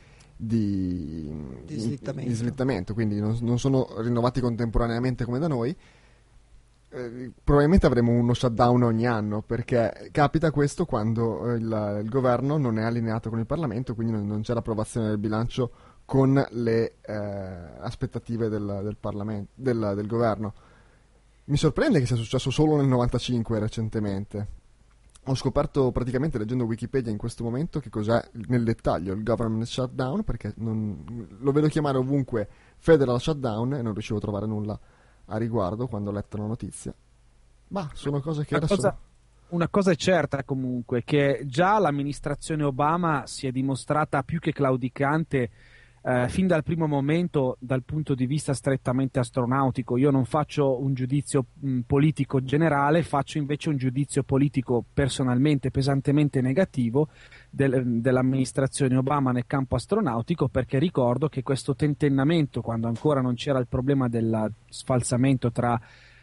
di slittamento, quindi non sono rinnovati contemporaneamente come da noi, probabilmente avremo uno shutdown ogni anno, perché capita questo quando il governo non è allineato con il Parlamento, quindi non c'è l'approvazione del bilancio con le aspettative del Parlamento, del governo. Mi sorprende che sia successo solo nel 95 recentemente. Ho scoperto praticamente leggendo Wikipedia in questo momento che cos'è nel dettaglio il government shutdown, perché lo vedo chiamare ovunque federal shutdown e non riuscivo a trovare nulla a riguardo quando ho letto la notizia. Ma sono cose che Una cosa è certa comunque, che già l'amministrazione Obama si è dimostrata più che claudicante fin dal primo momento dal punto di vista strettamente astronautico. Io non faccio un giudizio politico generale, faccio invece un giudizio politico personalmente pesantemente negativo dell'amministrazione Obama nel campo astronautico, perché ricordo che questo tentennamento, quando ancora non c'era il problema del sfalsamento tra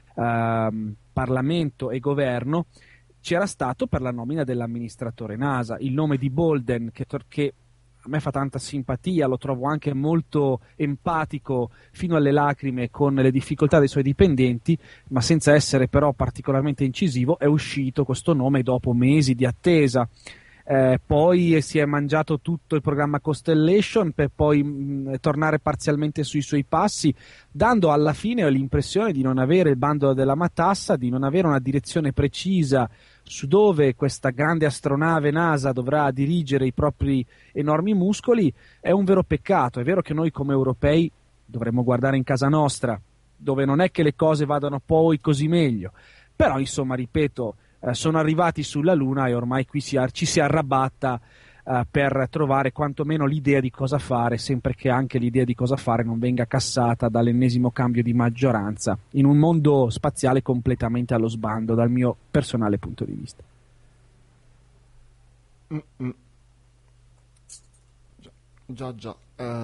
Parlamento e governo, c'era stato per la nomina dell'amministratore NASA. Il nome di Bolden, che a me fa tanta simpatia, lo trovo anche molto empatico fino alle lacrime con le difficoltà dei suoi dipendenti, ma senza essere però particolarmente incisivo, è uscito questo nome dopo mesi di attesa. Poi si è mangiato tutto il programma Constellation per poi tornare parzialmente sui suoi passi, dando alla fine l'impressione di non avere il bando della matassa, di non avere una direzione precisa su dove questa grande astronave NASA dovrà dirigere i propri enormi muscoli. È un vero peccato. È vero che noi come europei dovremmo guardare in casa nostra, dove non è che le cose vadano poi così meglio, però insomma, ripeto, sono arrivati sulla Luna e ormai qui ci si arrabatta per trovare quantomeno l'idea di cosa fare, sempre che anche l'idea di cosa fare non venga cassata dall'ennesimo cambio di maggioranza in un mondo spaziale completamente allo sbando dal mio personale punto di vista. Già.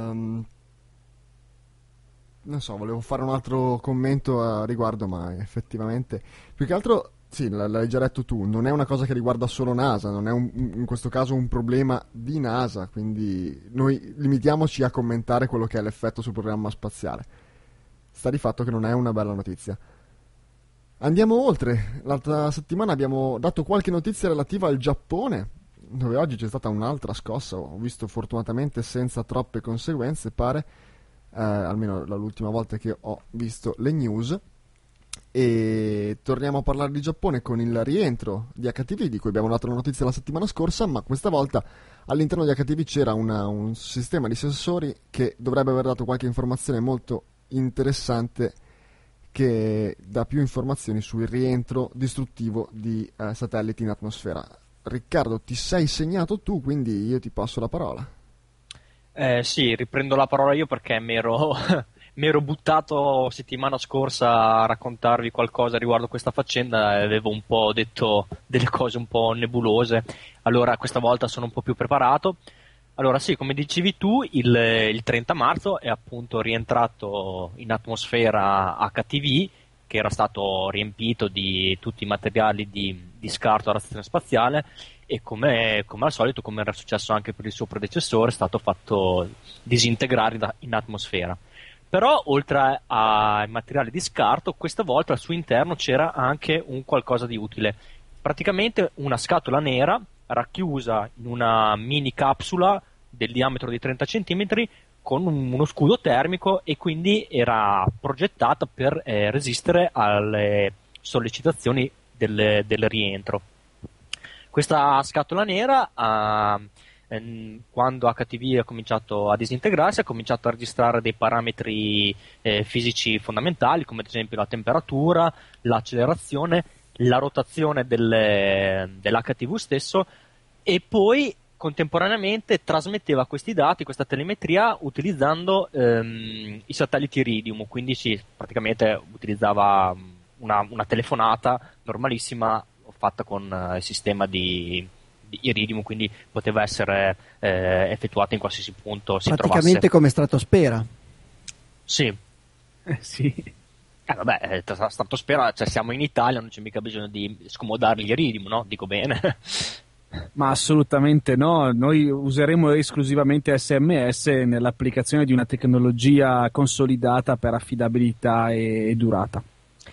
Non so, volevo fare un altro commento a riguardo, ma effettivamente più che altro sì, l'hai già detto tu, non è una cosa che riguarda solo NASA, non è in questo caso un problema di NASA, quindi noi limitiamoci a commentare quello che è l'effetto sul programma spaziale. Sta di fatto che non è una bella notizia. Andiamo oltre. L'altra settimana abbiamo dato qualche notizia relativa al Giappone, dove oggi c'è stata un'altra scossa, ho visto fortunatamente senza troppe conseguenze, pare, almeno l'ultima volta che ho visto le news. E torniamo a parlare di Giappone con il rientro di HTV, di cui abbiamo dato la notizia la settimana scorsa, ma questa volta all'interno di HTV c'era un sistema di sensori che dovrebbe aver dato qualche informazione molto interessante, che dà più informazioni sul rientro distruttivo di satelliti in atmosfera. Riccardo, ti sei segnato tu, quindi io ti passo la parola. Sì, riprendo la parola io perché mi ero buttato settimana scorsa a raccontarvi qualcosa riguardo questa faccenda e avevo un po' detto delle cose un po' nebulose, allora questa volta sono un po' più preparato. Allora sì, come dicevi tu, il 30 marzo è appunto rientrato in atmosfera HTV, che era stato riempito di tutti i materiali di scarto alla stazione spaziale, e come al solito, come era successo anche per il suo predecessore, è stato fatto disintegrare in atmosfera. Però oltre ai materiali di scarto, questa volta al suo interno c'era anche un qualcosa di utile, praticamente una scatola nera racchiusa in una mini capsula del diametro di 30 cm con uno scudo termico, e quindi era progettata per resistere alle sollecitazioni del rientro. Questa scatola nera, quando HTV ha cominciato a disintegrarsi, ha cominciato a registrare dei parametri fisici fondamentali, come ad esempio la temperatura, l'accelerazione, la rotazione dell'HTV stesso, e poi contemporaneamente trasmetteva questi dati, questa telemetria, utilizzando i satelliti Iridium. Quindi sì, praticamente utilizzava una telefonata normalissima fatta con il sistema di Iridium, quindi poteva essere effettuata in qualsiasi punto si praticamente trovasse. Come stratosfera. Sì. Sì. Vabbè, stratosfera, cioè siamo in Italia, non c'è mica bisogno di scomodare gli Iridium, no? Dico bene. Ma assolutamente no, noi useremo esclusivamente SMS nell'applicazione di una tecnologia consolidata per affidabilità e durata.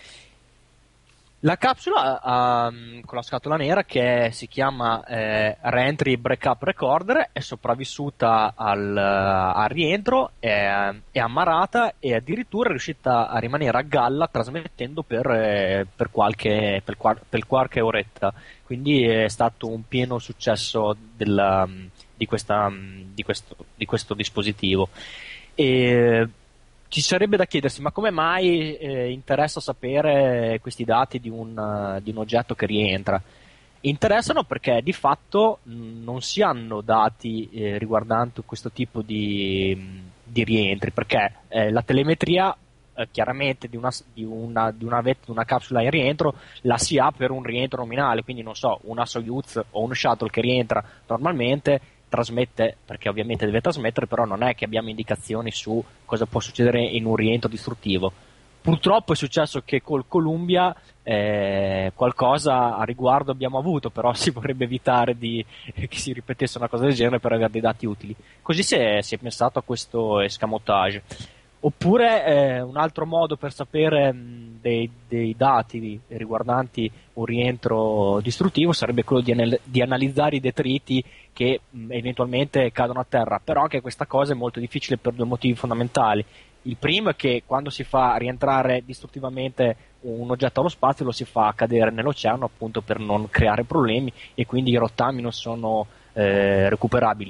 La capsula con la scatola nera, che si chiama Reentry Breakup Recorder, è sopravvissuta al rientro, è ammarrata e addirittura è riuscita a rimanere a galla trasmettendo per qualche oretta. Quindi è stato un pieno successo di questo dispositivo. E ci sarebbe da chiedersi, ma come mai interessa sapere questi dati di un oggetto che rientra? Interessano perché di fatto non si hanno dati riguardanti questo tipo di rientri, perché la telemetria chiaramente di una capsula in rientro la si ha per un rientro nominale, quindi non so, una Soyuz o un shuttle che rientra normalmente trasmette, perché ovviamente deve trasmettere, però non è che abbiamo indicazioni su cosa può succedere in un rientro distruttivo. Purtroppo è successo che col Columbia qualcosa a riguardo abbiamo avuto, però si vorrebbe evitare che si ripetesse una cosa del genere per avere dei dati utili. Così si è pensato a questo escamotage. Oppure un altro modo per sapere dei dati riguardanti un rientro distruttivo sarebbe quello di analizzare i detriti che eventualmente cadono a terra, però anche questa cosa è molto difficile per due motivi fondamentali. Il primo è che quando si fa rientrare distruttivamente un oggetto allo spazio lo si fa cadere nell'oceano, appunto per non creare problemi, e quindi i rottami non sono recuperabili.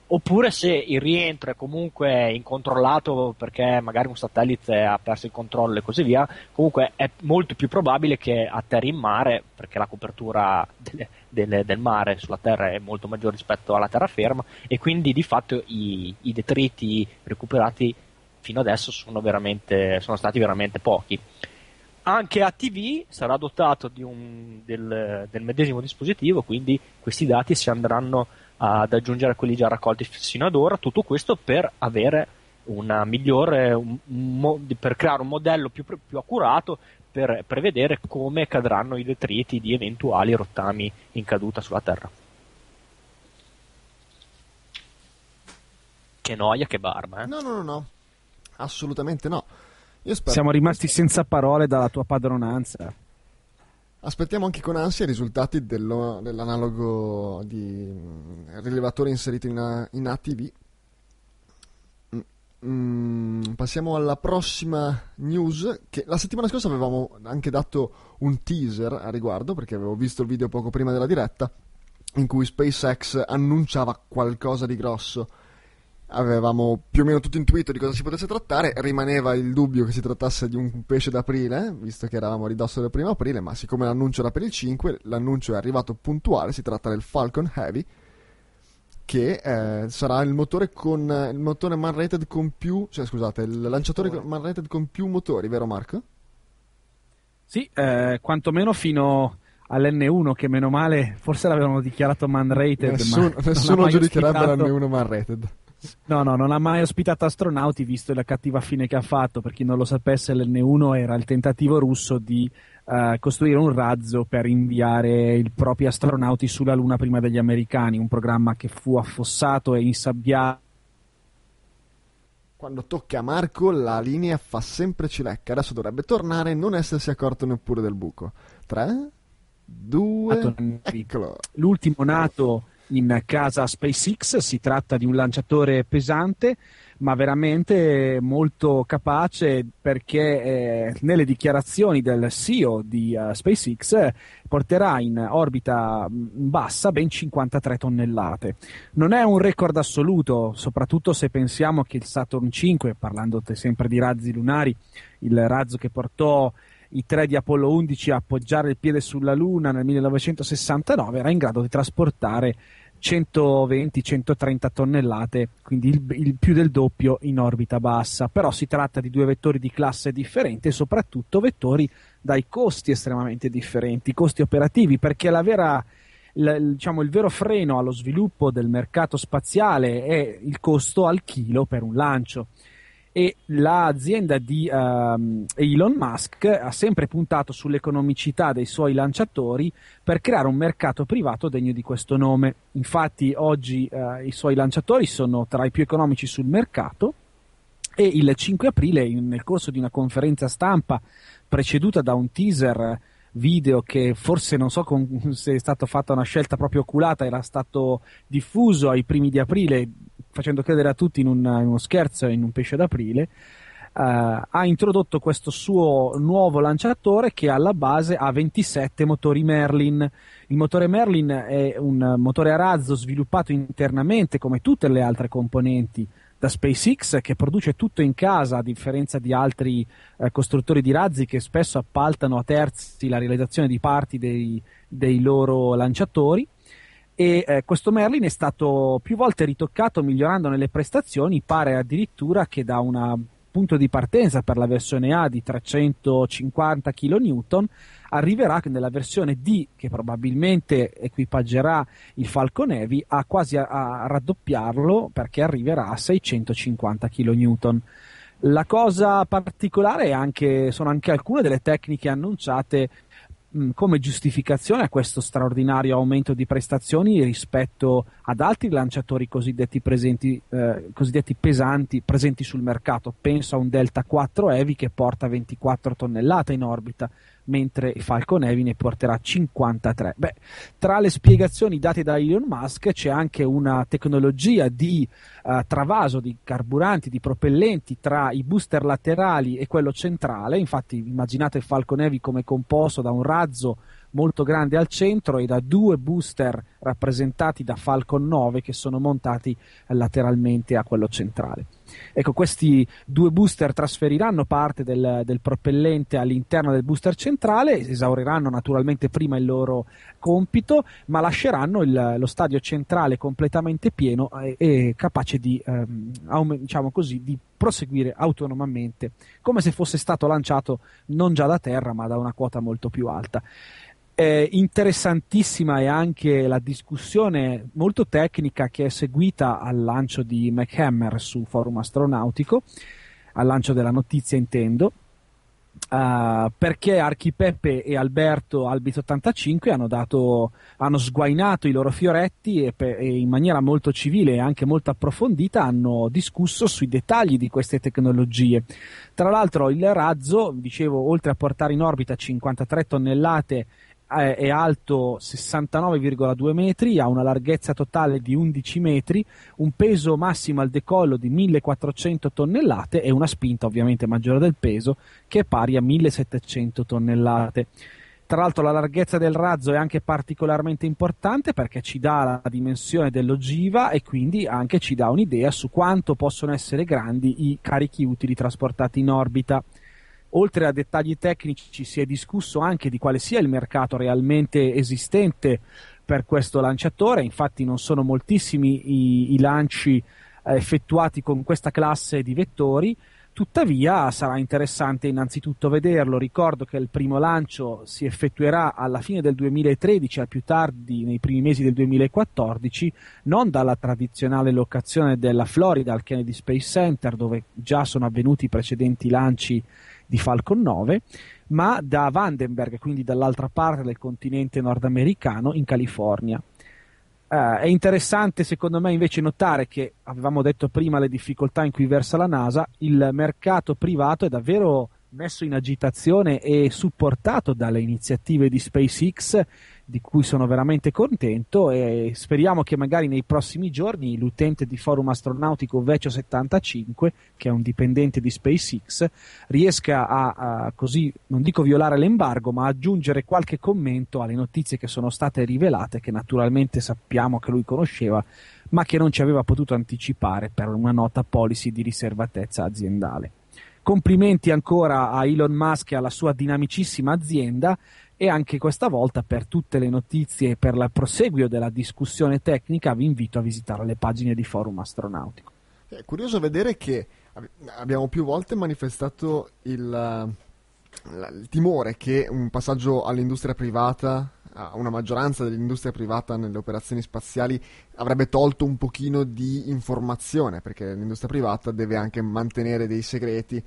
oppure se il rientro è comunque incontrollato perché magari un satellite ha perso il controllo e così via, comunque è molto più probabile che atterri in mare, perché la copertura del mare sulla Terra è molto maggiore rispetto alla terraferma, e quindi di fatto i detriti recuperati fino adesso sono stati veramente pochi. Anche ATV sarà dotato del medesimo dispositivo, quindi questi dati si andranno ad aggiungere a quelli già raccolti fino ad ora. Tutto questo per avere una migliore, per creare un modello più accurato, per prevedere come cadranno i detriti di eventuali rottami in caduta sulla Terra. Che noia, che barba, eh? No, assolutamente no. Io spero... Siamo rimasti senza parole dalla tua padronanza. Aspettiamo anche con ansia i risultati dell'analogo di rilevatore inserito in ATV. Passiamo alla prossima news, che la settimana scorsa avevamo anche dato un teaser a riguardo, perché avevo visto il video poco prima della diretta in cui SpaceX annunciava qualcosa di grosso. Avevamo più o meno tutto intuito di cosa si potesse trattare, rimaneva il dubbio che si trattasse di un pesce d'aprile, visto che eravamo a ridosso del 1 aprile, ma siccome l'annuncio era per il 5, l'annuncio è arrivato puntuale. Si tratta del Falcon Heavy, che sarà il motore man-rated con più, cioè scusate, il lanciatore man-rated con più motori, vero Marco? Sì, quantomeno fino all'N1, che meno male forse l'avevano dichiarato man-rated, nessuno giudicherebbe l'N1 man-rated. No, non ha mai ospitato astronauti, visto la cattiva fine che ha fatto. Per chi non lo sapesse, l'N1 era il tentativo russo di costruire un razzo per inviare i propri astronauti sulla Luna prima degli americani, un programma che fu affossato e insabbiato. Quando tocca a Marco la linea fa sempre cilecca, adesso dovrebbe tornare e non essersi accorto neppure del buco. 3, 2, eccolo. L'ultimo nato in casa SpaceX, si tratta di un lanciatore pesante ma veramente molto capace, perché nelle dichiarazioni del CEO di SpaceX porterà in orbita bassa ben 53 tonnellate. Non è un record assoluto, soprattutto se pensiamo che il Saturn V, parlando sempre di razzi lunari, il razzo che portò i 3 di Apollo 11 a appoggiare il piede sulla Luna nel 1969, era in grado di trasportare 120-130 tonnellate, quindi il più del doppio in orbita bassa. Però si tratta di 2 vettori di classe differente e soprattutto vettori dai costi estremamente differenti, costi operativi, perché il vero freno allo sviluppo del mercato spaziale è il costo al chilo per un lancio. E l'azienda di Elon Musk ha sempre puntato sull'economicità dei suoi lanciatori per creare un mercato privato degno di questo nome. Infatti oggi i suoi lanciatori sono tra i più economici sul mercato, e il 5 aprile, nel corso di una conferenza stampa preceduta da un teaser video che forse non so se è stata fatta una scelta proprio oculata, era stato diffuso ai primi di aprile facendo credere a tutti in uno scherzo, in un pesce d'aprile, ha introdotto questo suo nuovo lanciatore che alla base ha 27 motori Merlin. Il motore Merlin è un motore a razzo sviluppato internamente come tutte le altre componenti da SpaceX, che produce tutto in casa, a differenza di altri costruttori di razzi che spesso appaltano a terzi la realizzazione di parti dei loro lanciatori. E questo Merlin è stato più volte ritoccato, migliorandone le prestazioni. Pare addirittura che da un punto di partenza per la versione A di 350 kN arriverà nella versione D, che probabilmente equipaggerà il Falcon Heavy, a quasi a raddoppiarlo, perché arriverà a 650 kN. La cosa particolare sono anche alcune delle tecniche annunciate come giustificazione a questo straordinario aumento di prestazioni rispetto ad altri lanciatori cosiddetti pesanti presenti sul mercato. Penso a un Delta 4 Heavy che porta 24 tonnellate in orbita, mentre il Falcon Heavy ne porterà 53. Tra le spiegazioni date da Elon Musk c'è anche una tecnologia di travaso di carburanti, di propellenti tra i booster laterali e quello centrale. Infatti immaginate il Falcon Heavy come composto da un razzo molto grande al centro e da 2 booster rappresentati da Falcon 9 che sono montati lateralmente a quello centrale. Ecco, questi 2 booster trasferiranno parte del propellente all'interno del booster centrale, esauriranno naturalmente prima il loro compito, ma lasceranno lo stadio centrale completamente pieno e capace di, diciamo così, di proseguire autonomamente, come se fosse stato lanciato non già da terra ma da una quota molto più alta. Interessantissima è anche la discussione molto tecnica che è seguita al lancio di McHammer sul forum astronautico, al lancio della notizia intendo, perché Archipeppe e Alberto Albit 85 hanno sguainato i loro fioretti e in maniera molto civile e anche molto approfondita hanno discusso sui dettagli di queste tecnologie. Tra l'altro il razzo, dicevo, oltre a portare in orbita 53 tonnellate, è alto 69,2 metri, ha una larghezza totale di 11 metri, un peso massimo al decollo di 1400 tonnellate e una spinta ovviamente maggiore del peso che è pari a 1700 tonnellate. Tra l'altro la larghezza del razzo è anche particolarmente importante perché ci dà la dimensione dell'ogiva e quindi anche ci dà un'idea su quanto possono essere grandi i carichi utili trasportati in orbita. Oltre a dettagli tecnici si è discusso anche di quale sia il mercato realmente esistente per questo lanciatore, infatti non sono moltissimi i lanci effettuati con questa classe di vettori, tuttavia sarà interessante innanzitutto vederlo. Ricordo che il primo lancio si effettuerà alla fine del 2013, al più tardi nei primi mesi del 2014, non dalla tradizionale locazione della Florida al Kennedy Space Center, dove già sono avvenuti i precedenti lanci di Falcon 9, ma da Vandenberg, quindi dall'altra parte del continente nordamericano, in California. È interessante secondo me invece notare che, avevamo detto prima le difficoltà in cui versa la NASA, il mercato privato è davvero messo in agitazione e supportato dalle iniziative di SpaceX, di cui sono veramente contento, e speriamo che magari nei prossimi giorni l'utente di forum astronautico Vecio75, che è un dipendente di SpaceX, riesca a così, non dico violare l'embargo, ma aggiungere qualche commento alle notizie che sono state rivelate, che naturalmente sappiamo che lui conosceva, ma che non ci aveva potuto anticipare per una nota policy di riservatezza aziendale. Complimenti ancora a Elon Musk e alla sua dinamicissima azienda, e anche questa volta per tutte le notizie e per il proseguio della discussione tecnica vi invito a visitare le pagine di Forum Astronautico. È curioso vedere che abbiamo più volte manifestato il timore che un passaggio all'industria privata, a una maggioranza dell'industria privata nelle operazioni spaziali, avrebbe tolto un pochino di informazione, perché l'industria privata deve anche mantenere dei segreti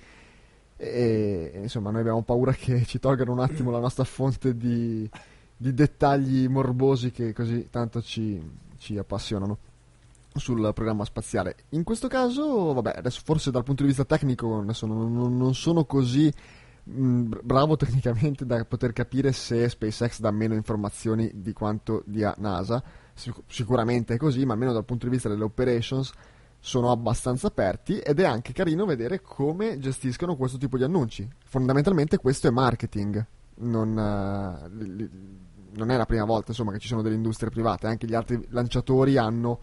e insomma noi abbiamo paura che ci tolgano un attimo la nostra fonte di dettagli morbosi che così tanto ci appassionano sul programma spaziale. In questo caso, vabbè, adesso forse dal punto di vista tecnico adesso non sono così bravo tecnicamente da poter capire se SpaceX dà meno informazioni di quanto dia NASA. Sicuramente è così, ma almeno dal punto di vista delle operations sono abbastanza aperti, ed è anche carino vedere come gestiscono questo tipo di annunci. Fondamentalmente questo è marketing, non è la prima volta insomma che ci sono delle industrie private, anche gli altri lanciatori hanno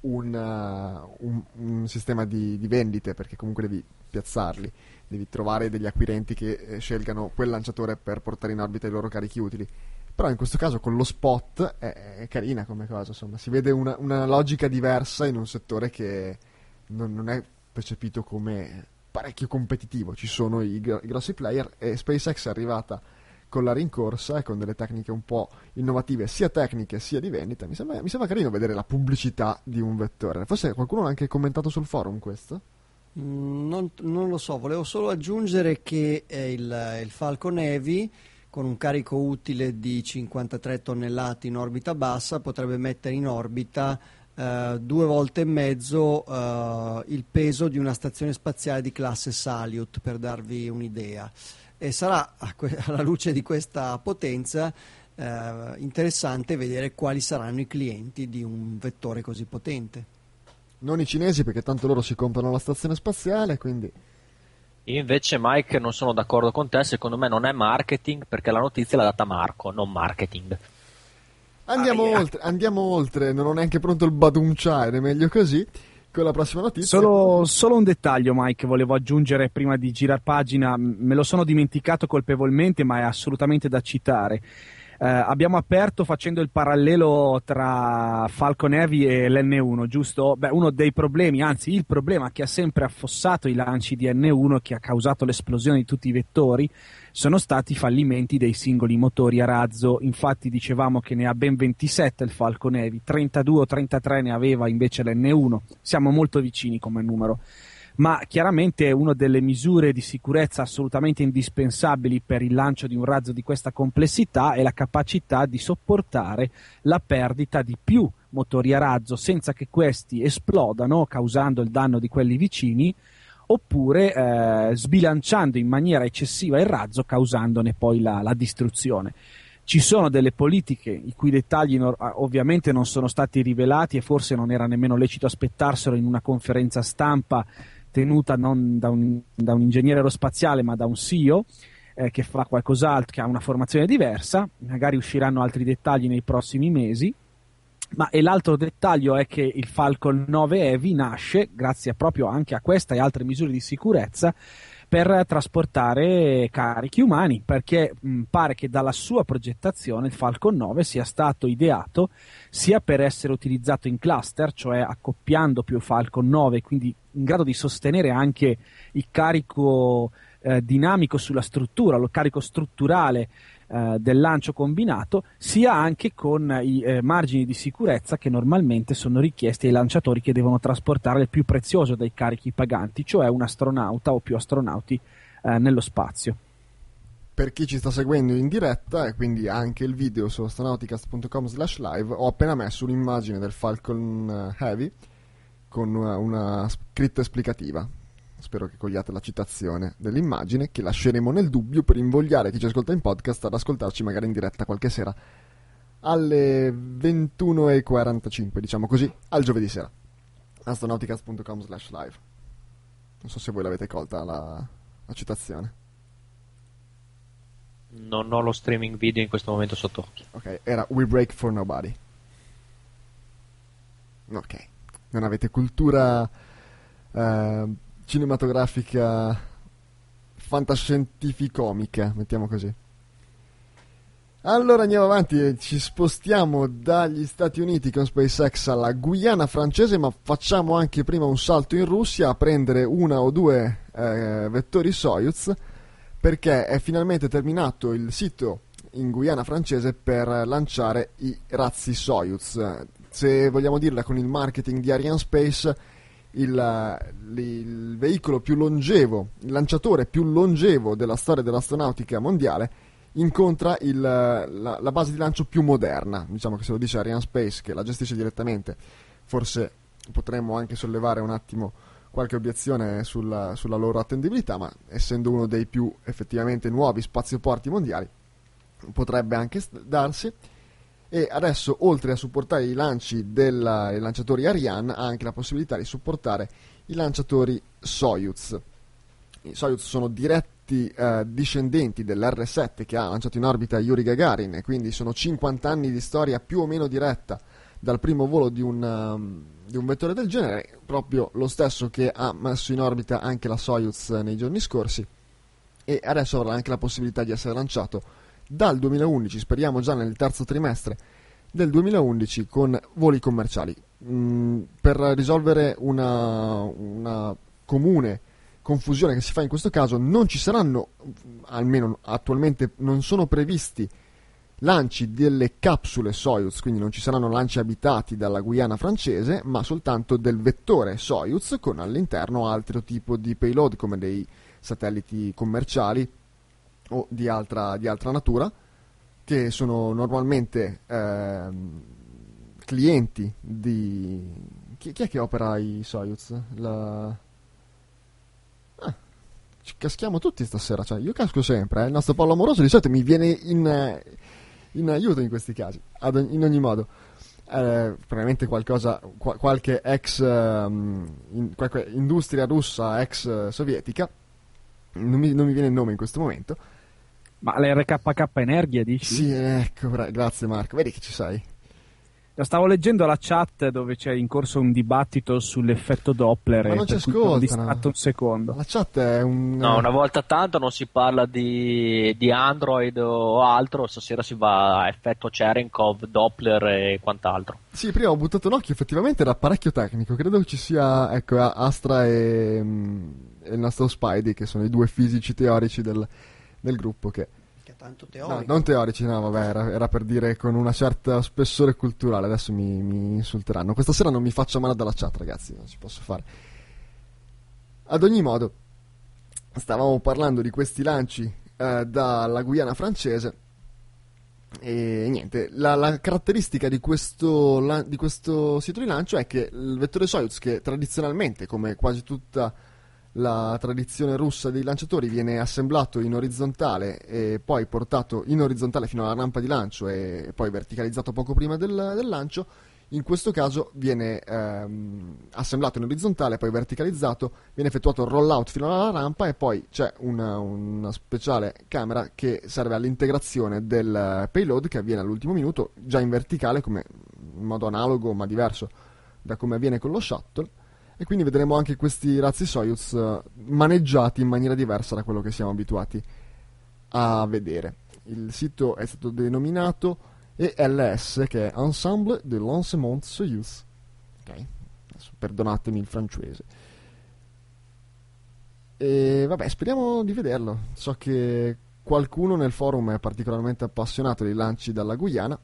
un sistema di vendite, perché comunque devi piazzarli, devi trovare degli acquirenti che scelgano quel lanciatore per portare in orbita i loro carichi utili. Però in questo caso con lo spot è carina come cosa, insomma, si vede una logica diversa in un settore che non è percepito come parecchio competitivo. Ci sono i grossi player e SpaceX è arrivata con la rincorsa e con delle tecniche un po' innovative, sia tecniche sia di vendita. Mi sembra carino vedere la pubblicità di un vettore. Forse qualcuno l'ha anche commentato sul forum questo? Non lo so, volevo solo aggiungere che il Falcon Heavy, con un carico utile di 53 tonnellate in orbita bassa, potrebbe mettere in orbita 2 volte e mezzo il peso di una stazione spaziale di classe Salyut, per darvi un'idea. E sarà, alla luce di questa potenza, interessante vedere quali saranno i clienti di un vettore così potente. Non i cinesi, perché tanto loro si comprano la stazione spaziale, quindi Io invece, Mike, non sono d'accordo con te, secondo me non è marketing perché la notizia l'ha data Marco, non marketing. Andiamo oltre, non ho neanche pronto il badumciare, è meglio così, con la prossima notizia. Solo un dettaglio, Mike, volevo aggiungere prima di girar pagina, me lo sono dimenticato colpevolmente, ma è assolutamente da citare. Abbiamo aperto facendo il parallelo tra Falcon Heavy e l'N1, giusto? Beh, uno dei problemi, anzi il problema che ha sempre affossato i lanci di N1 e che ha causato l'esplosione di tutti i vettori sono stati i fallimenti dei singoli motori a razzo. Infatti dicevamo che ne ha ben 27 il Falcon Heavy, 32 o 33 ne aveva invece l'N1. Siamo molto vicini come numero. Ma chiaramente una delle misure di sicurezza assolutamente indispensabili per il lancio di un razzo di questa complessità è la capacità di sopportare la perdita di più motori a razzo senza che questi esplodano causando il danno di quelli vicini, oppure sbilanciando in maniera eccessiva il razzo causandone poi la distruzione. Ci sono delle politiche i cui dettagli ovviamente non sono stati rivelati e forse non era nemmeno lecito aspettarselo in una conferenza stampa tenuta non da un ingegnere aerospaziale ma da un CEO che fa qualcos'altro, che ha una formazione diversa. Magari usciranno altri dettagli nei prossimi mesi. E l'altro dettaglio è che il Falcon 9 Heavy nasce grazie proprio anche a questa e altre misure di sicurezza per trasportare carichi umani, perché pare che dalla sua progettazione il Falcon 9 sia stato ideato sia per essere utilizzato in cluster, cioè accoppiando più Falcon 9, quindi in grado di sostenere anche il carico dinamico sulla struttura, lo carico strutturale del lancio combinato, sia anche con i margini di sicurezza che normalmente sono richiesti ai lanciatori che devono trasportare il più prezioso dei carichi paganti, cioè un astronauta o più astronauti nello spazio. Per chi ci sta seguendo in diretta, e quindi anche il video su astronauticast.com/live, ho appena messo un'immagine del Falcon Heavy con una scritta esplicativa. Spero che cogliate la citazione dell'immagine, che lasceremo nel dubbio per invogliare chi ci ascolta in podcast ad ascoltarci magari in diretta qualche sera alle 21:45, diciamo così, al giovedì sera. astronauticast.com/live. Non so se voi l'avete colta la citazione. Non ho lo streaming video in questo momento sotto occhio. Ok, era We Break for Nobody. Ok, non avete cultura cinematografica fantascientificomica, mettiamo così. Allora andiamo avanti e ci spostiamo dagli Stati Uniti con SpaceX alla Guyana francese, ma facciamo anche prima un salto in Russia a prendere una o due vettori Soyuz, perché è finalmente terminato il sito in Guyana francese per lanciare i razzi Soyuz. Se vogliamo dirla con il marketing di Arianespace, il veicolo più longevo, il lanciatore più longevo della storia dell'astronautica mondiale, incontra la base di lancio più moderna. Diciamo che se lo dice Arianespace, che la gestisce direttamente, forse potremmo anche sollevare un attimo qualche obiezione sulla loro attendibilità, ma essendo uno dei più effettivamente nuovi spazioporti mondiali potrebbe anche darsi. E adesso, oltre a supportare i lanci dei lanciatori Ariane, ha anche la possibilità di supportare i lanciatori Soyuz. I Soyuz sono diretti discendenti dell'R7 che ha lanciato in orbita Yuri Gagarin, e quindi sono 50 anni di storia più o meno diretta dal primo volo di un vettore del genere, proprio lo stesso che ha messo in orbita anche la Soyuz nei giorni scorsi, e adesso avrà anche la possibilità di essere lanciato dal 2011, speriamo già nel terzo trimestre del 2011, con voli commerciali. Per risolvere una comune confusione che si fa in questo caso, non ci saranno, almeno attualmente non sono previsti, lanci delle capsule Soyuz, quindi non ci saranno lanci abitati dalla Guyana francese, ma soltanto del vettore Soyuz con all'interno altro tipo di payload come dei satelliti commerciali o di altra natura, che sono normalmente clienti di... Chi è che opera i Soyuz? Ci caschiamo tutti stasera, cioè io casco sempre, il nostro Paolo Amoroso di solito mi viene in aiuto in questi casi, in ogni modo. Probabilmente qualche ex qualche industria russa ex sovietica non mi viene il nome in questo momento. Ma l'RKK Energia, dici? Sì, ecco, grazie Marco, vedi che ci sei. Stavo leggendo la chat dove c'è in corso un dibattito sull'effetto Doppler. Ma non ci ascoltano. Ho distratto un secondo. La chat è un... No, una volta tanto non si parla di Android o altro, stasera si va a effetto Cherenkov, Doppler e quant'altro. Sì, prima ho buttato un occhio, effettivamente era parecchio tecnico. Credo che ci sia, ecco, Astra e il nostro Spidey, che sono i due fisici teorici del gruppo che tanto teorico. No, non teorici, no, vabbè, era per dire con una certa spessore culturale. Adesso mi insulteranno. Questa sera non mi faccio male dalla chat, ragazzi, non ci posso fare. Ad ogni modo, stavamo parlando di questi lanci dalla Guyana francese e niente, la caratteristica di questo sito di lancio è che il vettore Soyuz, che tradizionalmente, come quasi tutta la tradizione russa dei lanciatori, viene assemblato in orizzontale e poi portato in orizzontale fino alla rampa di lancio e poi verticalizzato poco prima del lancio. In questo caso viene assemblato in orizzontale, poi verticalizzato, viene effettuato il rollout fino alla rampa e poi c'è una speciale camera che serve all'integrazione del payload, che avviene all'ultimo minuto, già in verticale, come in modo analogo ma diverso da come avviene con lo shuttle. E quindi vedremo anche questi razzi Soyuz maneggiati in maniera diversa da quello che siamo abituati a vedere. Il sito è stato denominato ELS, che è Ensemble de Lancement Soyuz. Ok, adesso perdonatemi il francese. E vabbè, speriamo di vederlo. So che qualcuno nel forum è particolarmente appassionato dei lanci dalla Guyana.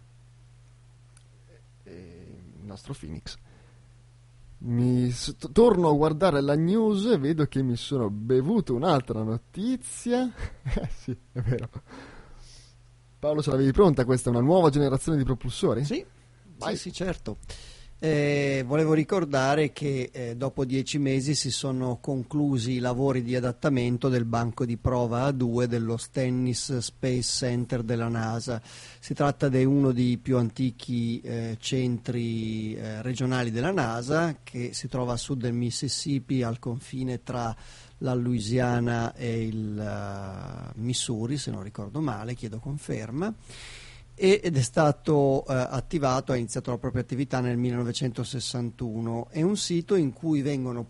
E il nostro Phoenix. Torno a guardare la news e vedo che mi sono bevuto un'altra notizia. Sì, è vero. Paolo, ce l'avevi pronta? Questa è una nuova generazione di propulsori? Sì, sì, certo. Volevo ricordare che dopo 10 mesi si sono conclusi i lavori di adattamento del banco di prova A2 dello Stennis Space Center della NASA. Si tratta di uno dei più antichi centri regionali della NASA, che si trova a sud del Mississippi, al confine tra la Louisiana e il Missouri, se non ricordo male, chiedo conferma. Ed è stato attivato, ha iniziato la propria attività nel 1961. È un sito in cui vengono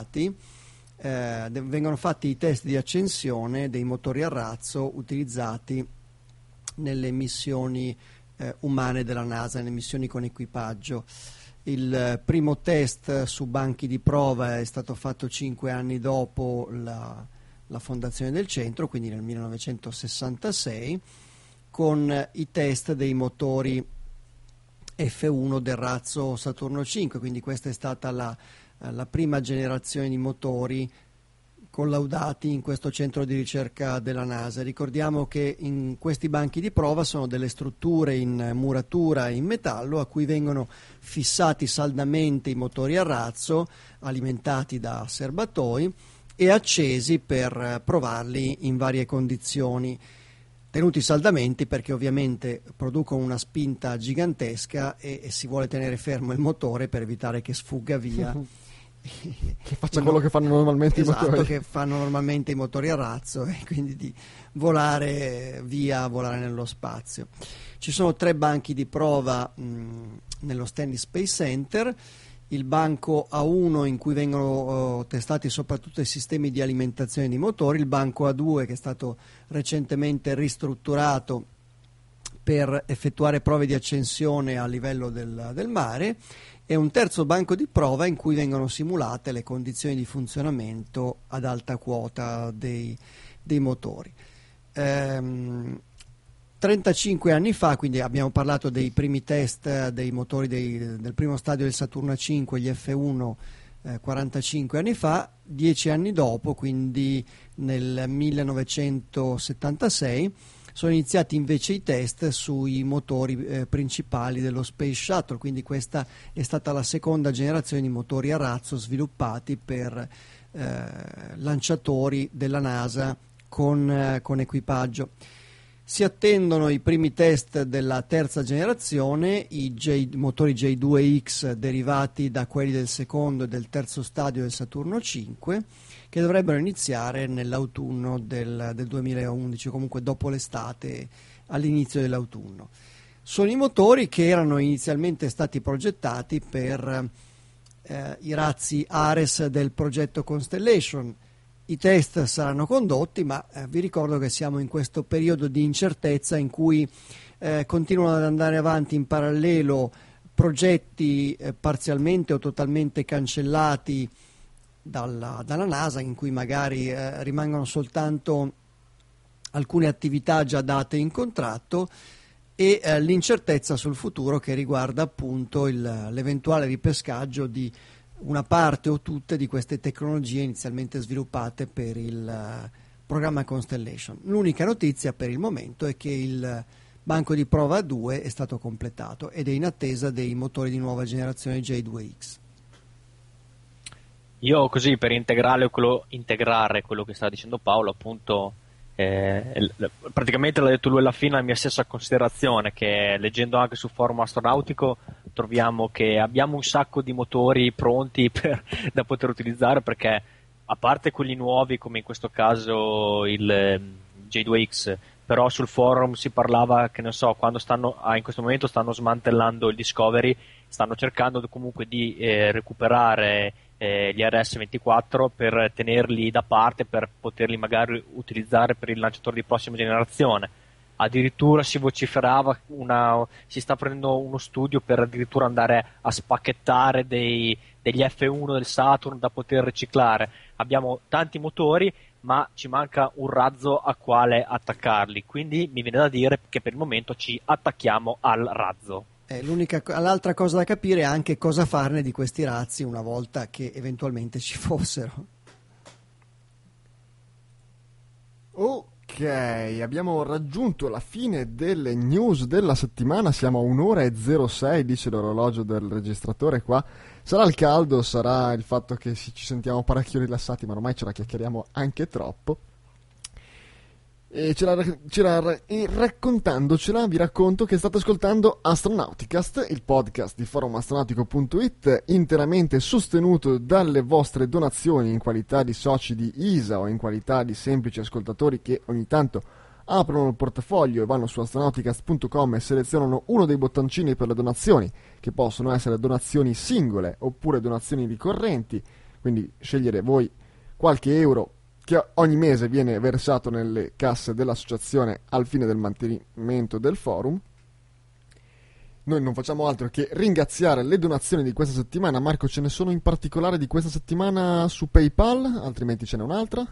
fatti i test di accensione dei motori a razzo utilizzati nelle missioni umane della NASA, nelle missioni con equipaggio. Il primo test su banchi di prova è stato fatto 5 anni dopo la fondazione del centro, quindi nel 1966, con i test dei motori F1 del razzo Saturno 5, quindi questa è stata la prima generazione di motori collaudati in questo centro di ricerca della NASA. Ricordiamo che in questi banchi di prova sono delle strutture in muratura in metallo a cui vengono fissati saldamente i motori a razzo alimentati da serbatoi e accesi per provarli in varie condizioni, tenuti saldamente perché ovviamente producono una spinta gigantesca e si vuole tenere fermo il motore per evitare che sfugga via. Che faccia quello che fanno normalmente i motori. Che fanno normalmente i motori a razzo, e quindi di volare via, volare nello spazio. Ci sono 3 banchi di prova nello Stennis Space Center. Il banco A1 in cui vengono testati soprattutto i sistemi di alimentazione di motori, il banco A2 che è stato recentemente ristrutturato per effettuare prove di accensione a livello del mare, e un terzo banco di prova in cui vengono simulate le condizioni di funzionamento ad alta quota dei motori. 35 anni fa, quindi abbiamo parlato dei primi test dei motori del primo stadio del Saturno 5, gli F1, 45 anni fa. 10 anni dopo, quindi nel 1976, sono iniziati invece i test sui motori principali dello Space Shuttle, quindi questa è stata la seconda generazione di motori a razzo sviluppati per lanciatori della NASA con equipaggio. Si attendono i primi test della terza generazione, i motori J2X derivati da quelli del secondo e del terzo stadio del Saturno 5, che dovrebbero iniziare nell'autunno del 2011, o comunque dopo l'estate, all'inizio dell'autunno. Sono i motori che erano inizialmente stati progettati per i razzi Ares del progetto Constellation. I test saranno condotti, ma vi ricordo che siamo in questo periodo di incertezza in cui continuano ad andare avanti in parallelo progetti parzialmente o totalmente cancellati dalla NASA, in cui magari rimangono soltanto alcune attività già date in contratto, e l'incertezza sul futuro che riguarda appunto l'eventuale ripescaggio di una parte o tutte di queste tecnologie inizialmente sviluppate per il programma Constellation. L'unica notizia per il momento è che il banco di prova 2 è stato completato ed è in attesa dei motori di nuova generazione J2X. Io così per integrare quello che stava dicendo Paolo, appunto, praticamente l'ha detto lui alla fine, la mia stessa considerazione, che leggendo anche sul forum astronautico troviamo che abbiamo un sacco di motori pronti da poter utilizzare, perché a parte quelli nuovi come in questo caso il J2X, però sul forum si parlava che, non so, quando in questo momento stanno smantellando il Discovery, stanno cercando comunque di recuperare gli RS-24 per tenerli da parte, per poterli magari utilizzare per il lanciatore di prossima generazione. Addirittura si vociferava, si sta prendendo uno studio per addirittura andare a spacchettare degli F1 del Saturn da poter riciclare. Abbiamo tanti motori, ma ci manca un razzo a quale attaccarli, quindi mi viene da dire che per il momento ci attacchiamo al razzo. L'altra cosa da capire è anche cosa farne di questi razzi una volta che eventualmente ci fossero. Ok, abbiamo raggiunto la fine delle news della settimana, siamo a 1:06, dice l'orologio del registratore qua. Sarà il caldo, sarà il fatto che ci sentiamo parecchio rilassati, ma ormai ce la chiacchieriamo anche troppo. E raccontandocela vi racconto che state ascoltando Astronauticast, il podcast di forumastronautico.it, interamente sostenuto dalle vostre donazioni in qualità di soci di ISA o in qualità di semplici ascoltatori che ogni tanto aprono il portafoglio e vanno su astronauticast.com e selezionano uno dei bottoncini per le donazioni, che possono essere donazioni singole oppure donazioni ricorrenti, quindi scegliere voi qualche euro che ogni mese viene versato nelle casse dell'associazione al fine del mantenimento del forum. Noi non facciamo altro che ringraziare le donazioni di questa settimana. Marco, ce ne sono in particolare di questa settimana su PayPal, altrimenti ce n'è un'altra?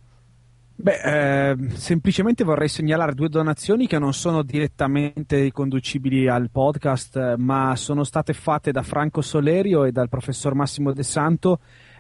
Semplicemente vorrei segnalare 2 donazioni che non sono direttamente riconducibili al podcast, ma sono state fatte da Franco Solerio e dal professor Massimo De Santo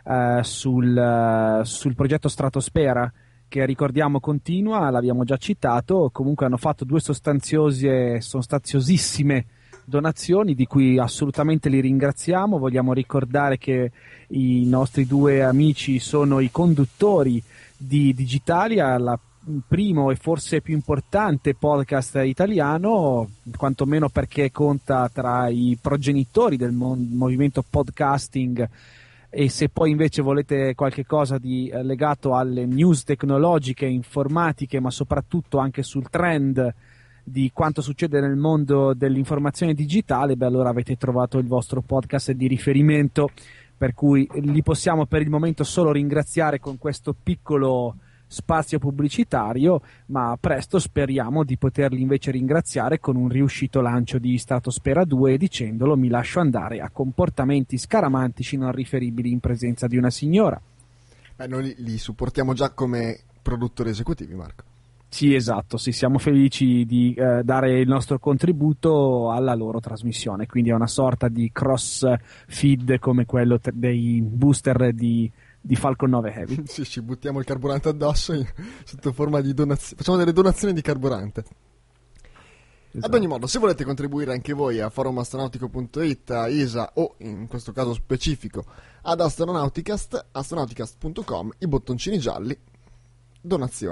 sul progetto Stratosfera, che ricordiamo continua, l'abbiamo già citato. Comunque hanno fatto 2 sostanziosissime donazioni di cui assolutamente li ringraziamo. Vogliamo ricordare che i nostri 2 amici sono i conduttori di Digitalia, il primo e forse più importante podcast italiano, quantomeno perché conta tra i progenitori del movimento podcasting. E se poi invece volete qualche cosa di legato alle news tecnologiche, informatiche, ma soprattutto anche sul trend di quanto succede nel mondo dell'informazione digitale, allora avete trovato il vostro podcast di riferimento, per cui li possiamo per il momento solo ringraziare con questo piccolo spazio pubblicitario, ma presto speriamo di poterli invece ringraziare con un riuscito lancio di Stratosfera 2 e dicendolo mi lascio andare a comportamenti scaramantici non riferibili in presenza di una signora. Noi li supportiamo già come produttori esecutivi, Marco. Sì, esatto, sì, siamo felici di dare il nostro contributo alla loro trasmissione, quindi è una sorta di cross feed come quello dei booster di Falcon 9 Heavy. Sì, ci buttiamo il carburante addosso sotto forma di donazioni. Facciamo delle donazioni di carburante. Esatto. Ad ogni modo, se volete contribuire anche voi a forumastronautico.it, a ISA o in questo caso specifico ad Astronauticast, astronauticast.com, i bottoncini gialli, donazioni.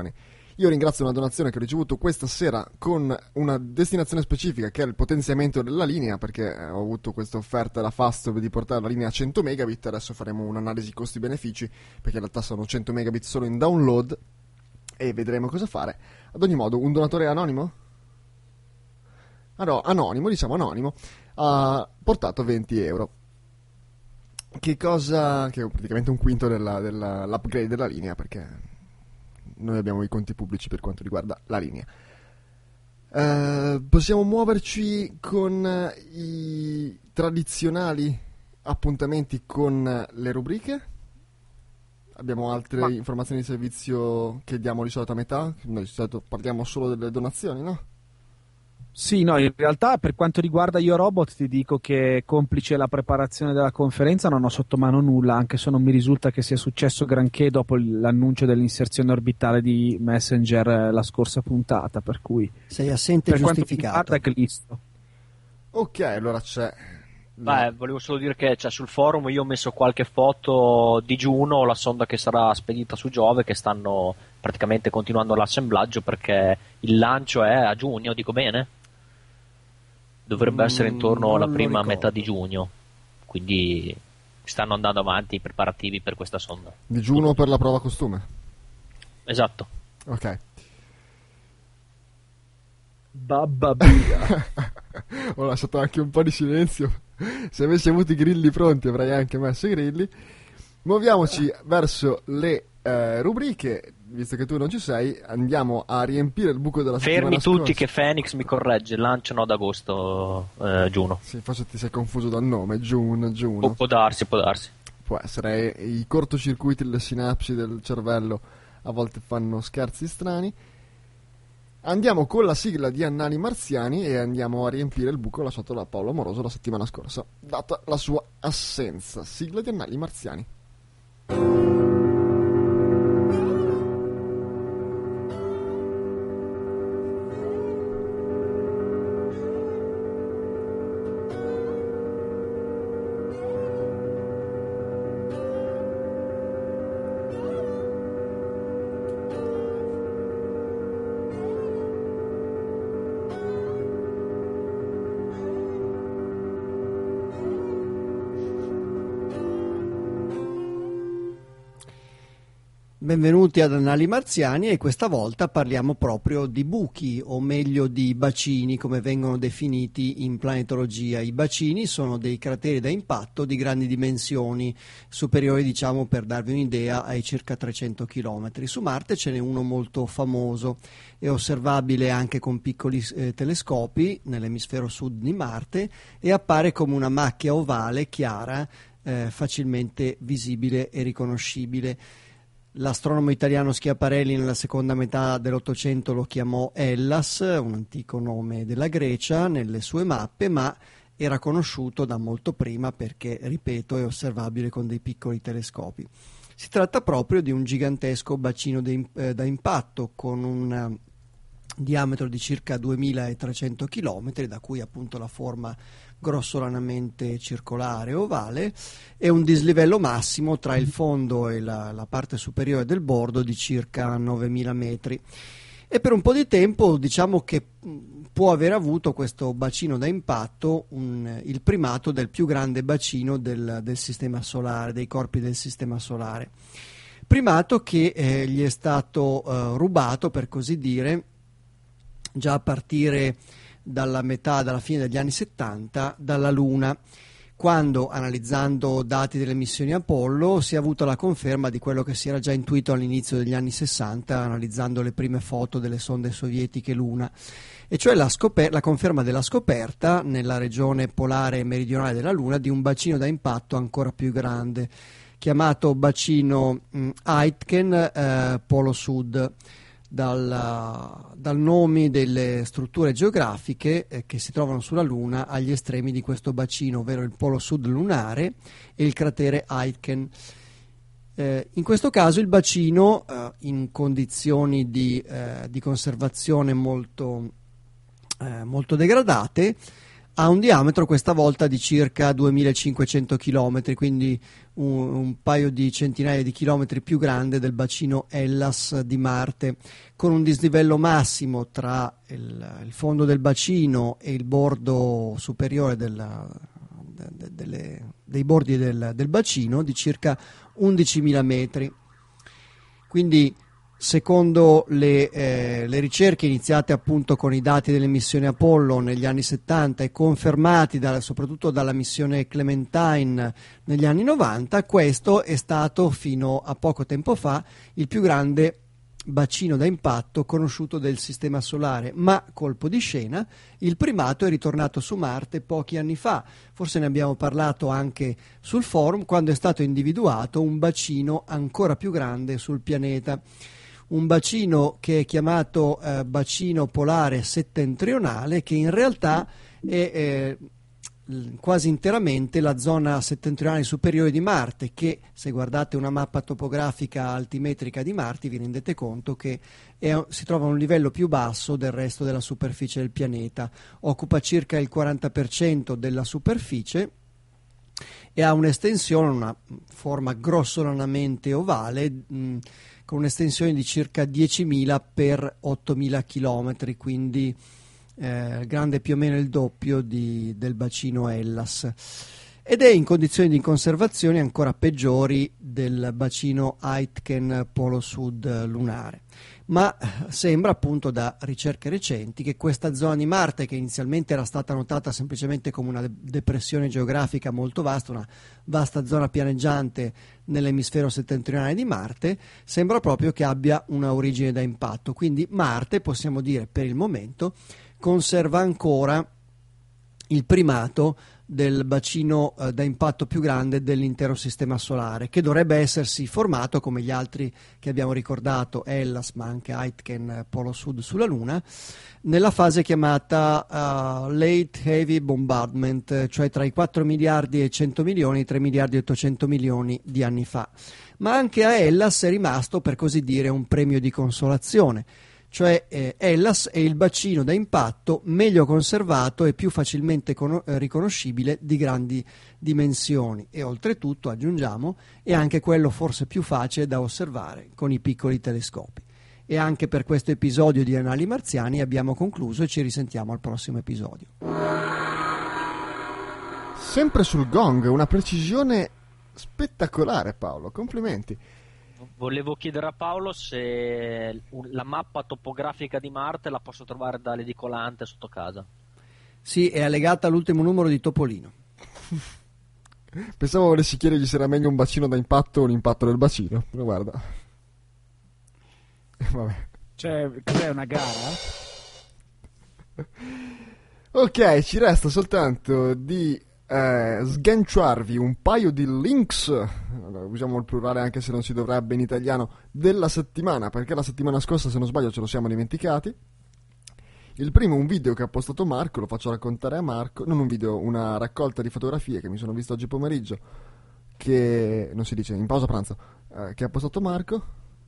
Io ringrazio una donazione che ho ricevuto questa sera con una destinazione specifica, che è il potenziamento della linea, perché ho avuto questa offerta da Fastweb di portare la linea a 100 megabit. Adesso faremo un'analisi costi-benefici, perché in realtà sono 100 megabit solo in download, e vedremo cosa fare. Ad ogni modo, un donatore anonimo? Ah no, anonimo, ha portato 20 euro. Che è praticamente un quinto dell'upgrade della linea, perché noi abbiamo i conti pubblici per quanto riguarda la linea. Possiamo muoverci con i tradizionali appuntamenti con le rubriche. Abbiamo altre informazioni di servizio che diamo di solito a metà. Noi di solito parliamo solo delle donazioni, no? Sì, no, in realtà per quanto riguarda Io Robot ti dico che, complice la preparazione della conferenza, non ho sotto mano nulla, anche se non mi risulta che sia successo granché dopo l'annuncio dell'inserzione orbitale di Messenger la scorsa puntata, per cui sei assente per giustificato. quanto riguarda Callisto. Ok, allora c'è... Beh, volevo solo dire che sul forum io ho messo qualche foto di Juno, la sonda che sarà spedita su Giove, che stanno praticamente continuando l'assemblaggio, perché il lancio è a giugno, dico bene? Dovrebbe essere intorno alla prima metà di giugno, quindi stanno andando avanti i preparativi per questa sonda. Digiuno per la prova costume. Esatto. Ok. Babba Biga. Ho lasciato anche un po' di silenzio. Se avessi avuto i grilli pronti avrei anche messo i grilli. Muoviamoci verso le rubriche. Visto che tu non ci sei, andiamo a riempire il buco della settimana Fermi tutti scorsa. che Phoenix mi corregge, lanciano ad agosto Juno. Sì, forse ti sei confuso dal nome, Juno. Può darsi. Può essere, i cortocircuiti delle sinapsi del cervello a volte fanno scherzi strani. Andiamo con la sigla di Annali Marziani e andiamo a riempire il buco lasciato da Paolo Amoroso la settimana scorsa, data la sua assenza. Sigla di Annali Marziani. Benvenuti ad Annali Marziani, e questa volta parliamo proprio di buchi, o meglio di bacini, come vengono definiti in planetologia. I bacini sono dei crateri da impatto di grandi dimensioni, superiori, diciamo, per darvi un'idea, ai circa 300 km. Su Marte ce n'è uno molto famoso, è osservabile anche con piccoli telescopi nell'emisfero sud di Marte e appare come una macchia ovale chiara, facilmente visibile e riconoscibile. L'astronomo italiano Schiaparelli nella seconda metà dell'Ottocento lo chiamò Hellas, un antico nome della Grecia, nelle sue mappe, ma era conosciuto da molto prima perché, ripeto, è osservabile con dei piccoli telescopi. Si tratta proprio di un gigantesco bacino da impatto con un diametro di circa 2300 km, da cui appunto la forma grossolanamente circolare ovale, e un dislivello massimo tra il fondo e la parte superiore del bordo di circa 9000 metri. E per un po' di tempo diciamo che può aver avuto questo bacino da impatto il primato del più grande bacino del sistema solare, dei corpi del sistema solare. Primato che gli è stato rubato, per così dire, già a partire dalla fine degli anni 70, dalla Luna, quando, analizzando dati delle missioni Apollo, si è avuta la conferma di quello che si era già intuito all'inizio degli anni 60, analizzando le prime foto delle sonde sovietiche Luna, e cioè la conferma della scoperta nella regione polare meridionale della Luna di un bacino da impatto ancora più grande, chiamato bacino Aitken Polo Sud, dal nome delle strutture geografiche che si trovano sulla Luna agli estremi di questo bacino, ovvero il polo sud lunare e il cratere Aitken. In questo caso il bacino, in condizioni di conservazione molto degradate, ha un diametro questa volta di circa 2500 km, quindi un paio di centinaia di chilometri più grande del bacino Hellas di Marte, con un dislivello massimo tra il fondo del bacino e il bordo superiore dei bordi del bacino di circa 11.000 metri. Quindi, secondo le ricerche iniziate appunto con i dati delle missioni Apollo negli anni 70 e confermati soprattutto dalla missione Clementine negli anni 90, questo è stato fino a poco tempo fa il più grande bacino da impatto conosciuto del Sistema Solare, ma colpo di scena, il primato è ritornato su Marte pochi anni fa. Forse ne abbiamo parlato anche sul forum, quando è stato individuato un bacino ancora più grande sul pianeta. Un bacino che è chiamato bacino polare settentrionale, che in realtà è quasi interamente la zona settentrionale superiore di Marte, che se guardate una mappa topografica altimetrica di Marte vi rendete conto che si trova a un livello più basso del resto della superficie del pianeta, occupa circa il 40% della superficie e ha un'estensione, una forma grossolanamente ovale, con un'estensione di circa 10.000 per 8.000 km, quindi grande più o meno il doppio del bacino Hellas, ed è in condizioni di conservazione ancora peggiori del bacino Aitken polo sud lunare. Ma sembra appunto da ricerche recenti che questa zona di Marte, che inizialmente era stata notata semplicemente come una depressione geografica molto vasta, una vasta zona pianeggiante nell'emisfero settentrionale di Marte, sembra proprio che abbia una origine da impatto. Quindi Marte, possiamo dire per il momento, conserva ancora il primato del bacino da impatto più grande dell'intero sistema solare, che dovrebbe essersi formato come gli altri che abbiamo ricordato, Hellas ma anche Aitken polo sud sulla Luna, nella fase chiamata Late Heavy Bombardment, cioè tra i 4 miliardi e 100 milioni e i 3 miliardi e 800 milioni di anni fa. Ma anche a Hellas è rimasto, per così dire, un premio di consolazione. Cioè Hellas è il bacino da impatto meglio conservato e più facilmente riconoscibile di grandi dimensioni e oltretutto, aggiungiamo, è anche quello forse più facile da osservare con i piccoli telescopi. E anche per questo episodio di Anali Marziani abbiamo concluso e ci risentiamo al prossimo episodio. Sempre sul gong, una precisione spettacolare, Paolo, complimenti. Volevo chiedere a Paolo se la mappa topografica di Marte la posso trovare dall'edicolante sotto casa. Sì, è allegata all'ultimo numero di Topolino. Pensavo volessi chiedergli se era meglio un bacino da impatto o un impatto del bacino, però guarda. Vabbè. Cioè, cos'è, una gara? Ok, ci resta soltanto di sganciarvi un paio di links, usiamo il plurale anche se non si dovrebbe in italiano, della settimana, perché la settimana scorsa, se non sbaglio, ce lo siamo dimenticati. Il primo, un video che ha postato Marco, lo faccio raccontare a Marco, non un video, una raccolta di fotografie che mi sono visto oggi pomeriggio, che non si dice, in pausa pranzo, che ha postato Marco.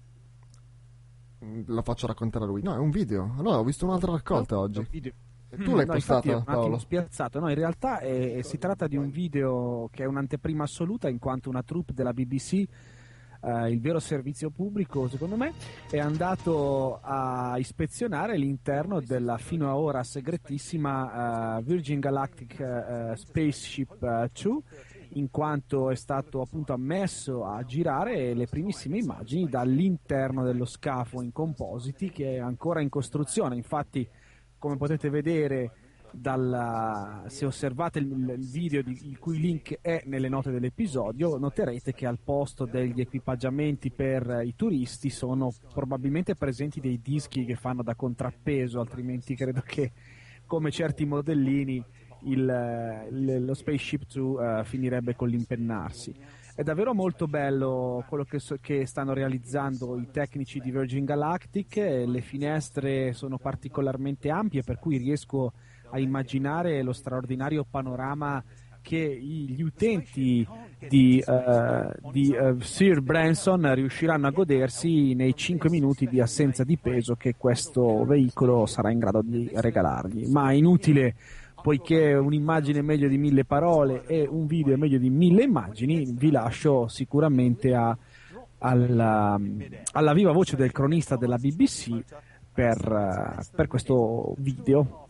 Lo faccio raccontare a lui. No, è un video. Allora ho visto un'altra raccolta oggi. Tu l'hai postata, un Paolo? attimo spiazzato. No, in realtà si tratta di un video che è un'anteprima assoluta, in quanto una troupe della BBC, il vero servizio pubblico secondo me, è andato a ispezionare l'interno della fino a ora segretissima Virgin Galactic Spaceship 2, in quanto è stato appunto ammesso a girare le primissime immagini dall'interno dello scafo in compositi, che è ancora in costruzione. Infatti, come potete vedere se osservate il video il cui link è nelle note dell'episodio, noterete che al posto degli equipaggiamenti per i turisti sono probabilmente presenti dei dischi che fanno da contrappeso, altrimenti credo che, come certi modellini, lo Spaceship 2 finirebbe con l'impennarsi. È davvero molto bello quello che stanno realizzando i tecnici di Virgin Galactic. Le finestre sono particolarmente ampie, per cui riesco a immaginare lo straordinario panorama che gli utenti di Sir Branson riusciranno a godersi nei 5 minuti di assenza di peso che questo veicolo sarà in grado di regalargli. Ma inutile poiché un'immagine è meglio di 1000 parole e un video è meglio di 1000 immagini, vi lascio sicuramente alla viva voce del cronista della BBC per questo video.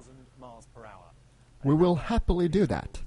We will happily do that.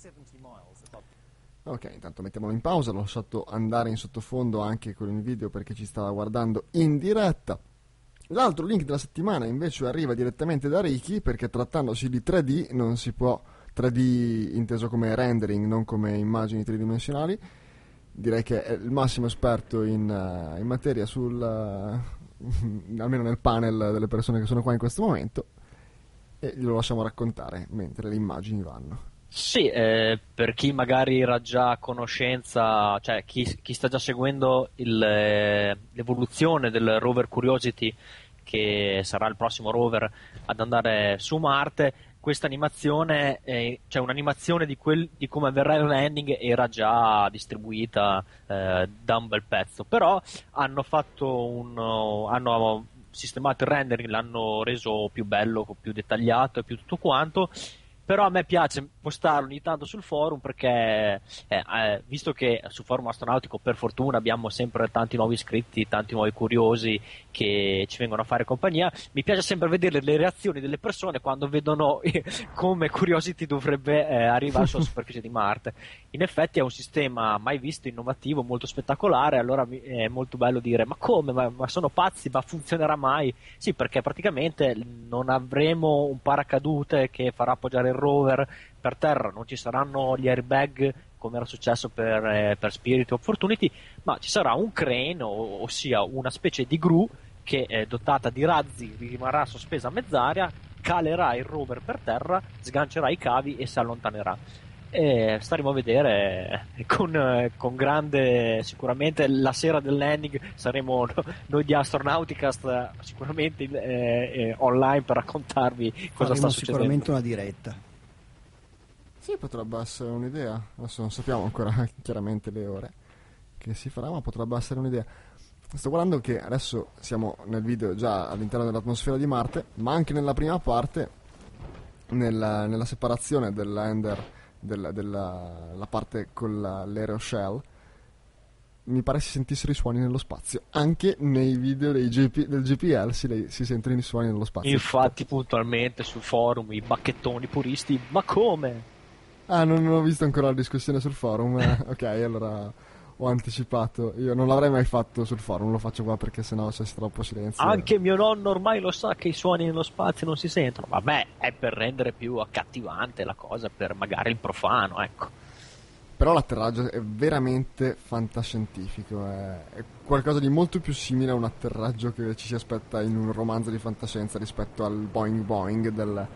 Ok, intanto mettiamolo in pausa, l'ho lasciato andare in sottofondo anche con il video perché ci stava guardando in diretta. L'altro link della settimana invece arriva direttamente da Ricky, perché trattandosi di 3D non si può, 3D inteso come rendering, non come immagini tridimensionali. Direi che è il massimo esperto in materia almeno nel panel delle persone che sono qua in questo momento, e glielo lasciamo raccontare mentre le immagini vanno. Sì, per chi magari era già a conoscenza, cioè chi sta già seguendo l'evoluzione del rover Curiosity, che sarà il prossimo rover ad andare su Marte, questa animazione, cioè un'animazione di come avverrà il landing, era già distribuita da un bel pezzo, però hanno sistemato il rendering, l'hanno reso più bello, più dettagliato e più tutto quanto. Però a me piace postarlo ogni tanto sul forum, perché visto che sul forum astronautico per fortuna abbiamo sempre tanti nuovi iscritti, tanti nuovi curiosi che ci vengono a fare compagnia, mi piace sempre vedere le reazioni delle persone quando vedono come Curiosity dovrebbe arrivare sulla superficie di Marte. In effetti è un sistema mai visto, innovativo, molto spettacolare. Allora è molto bello dire: ma come? Ma sono pazzi? Ma funzionerà mai? Sì, perché praticamente non avremo un paracadute che farà appoggiare il rover per terra, non ci saranno gli airbag come era successo per Spirit o Opportunity, ma ci sarà un crane, ossia una specie di gru che dotata di razzi rimarrà sospesa a mezz'aria, calerà il rover per terra, sgancerà i cavi e si allontanerà. E staremo a vedere con grande, sicuramente la sera del landing saremo noi di Astronauticast sicuramente online per raccontarvi cosa sta succedendo. Sicuramente una diretta. Sì, potrebbe essere un'idea. Adesso non sappiamo ancora chiaramente le ore che si farà, ma potrebbe essere un'idea. Sto guardando che adesso siamo nel video già all'interno dell'atmosfera di Marte, ma anche nella prima parte, nella separazione del lander, la parte con l'aeroshell, mi pare si sentissero i suoni nello spazio. Anche nei video del GPL si sentono i suoni nello spazio. Infatti puntualmente sul forum i bacchettoni puristi: ma come? Ah, non ho visto ancora la discussione sul forum. Ok, allora ho anticipato. Io non l'avrei mai fatto sul forum, lo faccio qua perché sennò c'è troppo silenzio. Anche mio nonno ormai lo sa che i suoni nello spazio non si sentono. Vabbè, è per rendere più accattivante la cosa per magari il profano, ecco. Però l'atterraggio è veramente fantascientifico, è qualcosa di molto più simile a un atterraggio che ci si aspetta in un romanzo di fantascienza rispetto al Boing Boing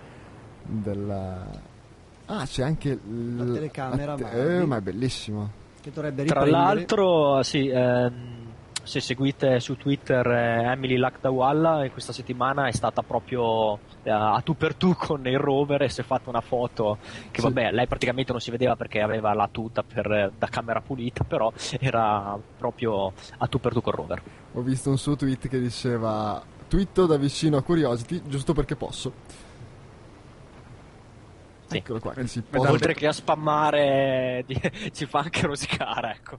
Ah, c'è anche la telecamera, ma è bellissimo. Che dovrebbe riprendere. Tra l'altro, sì, se seguite su Twitter Emily Lakdawalla, questa settimana è stata proprio a tu per tu con il rover e si è fatta una foto che, sì, vabbè, lei praticamente non si vedeva perché aveva la tuta da camera pulita, però era proprio a tu per tu col rover. Ho visto un suo tweet che diceva: twitto da vicino a Curiosity giusto perché posso. Sì. Eccolo qua, che si oltre che a spammare ci fa anche rosicare, ecco.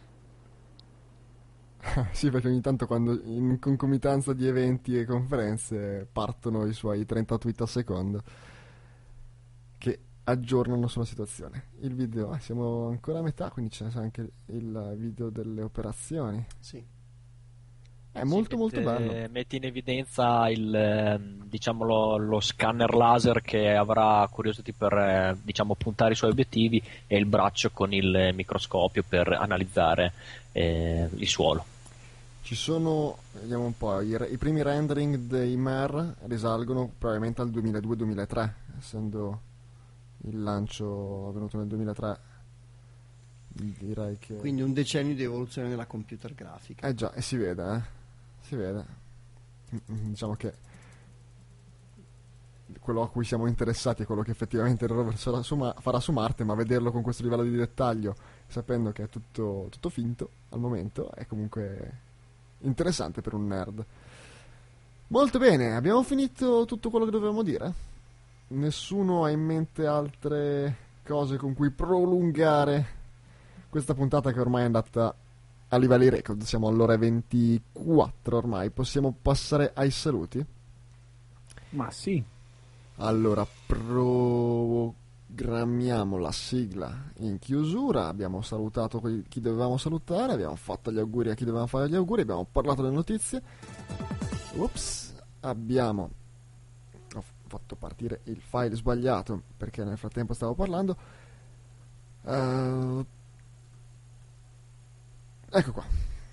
Sì, perché ogni tanto quando in concomitanza di eventi e conferenze partono i suoi 30 tweet al secondo che aggiornano sulla situazione. Il video, siamo ancora a metà, quindi c'è anche il video delle operazioni. Sì. È molto molto bello. Metti in evidenza diciamo lo scanner laser che avrà Curiosity per diciamo puntare i suoi obiettivi, e il braccio con il microscopio per analizzare il suolo. Ci sono, vediamo un po', i primi rendering dei MER risalgono probabilmente al 2002-2003, essendo il lancio avvenuto nel 2003. Direi che... Quindi un decennio di evoluzione della computer grafica. Già, e si vede, si vede. Diciamo che quello a cui siamo interessati è quello che effettivamente il rover farà su Marte, ma vederlo con questo livello di dettaglio, sapendo che è tutto finto al momento, è comunque interessante per un nerd. Molto bene, abbiamo finito tutto quello che dovevamo dire? nessuno ha in mente altre cose con cui prolungare questa puntata che ormai è andata a livelli record. Siamo all'ora 24 ormai. Possiamo passare ai saluti? Ma sì. Allora, programmiamo la sigla in chiusura. Abbiamo salutato chi dovevamo salutare, abbiamo fatto gli auguri a chi dovevamo fare gli auguri, abbiamo parlato delle notizie. Ups, ho fatto partire il file sbagliato perché nel frattempo stavo parlando. Ecco qua.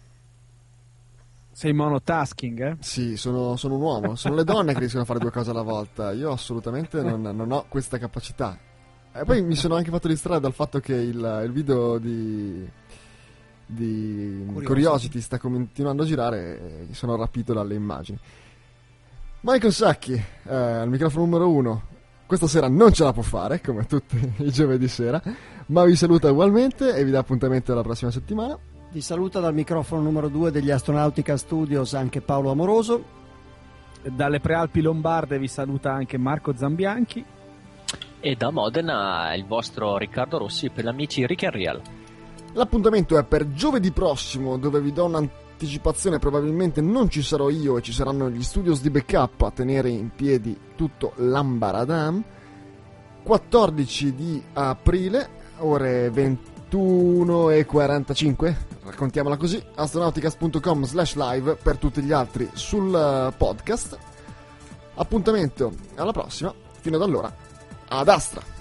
Sei monotasking, eh? Sì, sono un uomo. Sono le donne che riescono a fare due cose alla volta. Io assolutamente non ho questa capacità. E poi mi sono anche fatto distrarre dal fatto che il video di Curiosity sta continuando a girare e sono rapito dalle immagini. Michael Sacchi, al microfono numero 1. Questa sera non ce la può fare, come tutti i giovedì sera, ma vi saluta ugualmente e vi dà appuntamento alla prossima settimana. Vi saluta dal microfono numero 2 degli Astronautica Studios anche Paolo Amoroso. Dalle Prealpi Lombarde vi saluta anche Marco Zambianchi. E da Modena il vostro Riccardo Rossi per gli amici Rick and Real. L'appuntamento è per giovedì prossimo, dove vi do un'anticipazione. Probabilmente non ci sarò io e ci saranno gli studios di backup a tenere in piedi tutto l'ambaradam. 14 di aprile, ore 21:45, raccontiamola così. astronauticast.com/live per tutti gli altri sul podcast. Appuntamento alla prossima. Fino ad allora, ad Astra.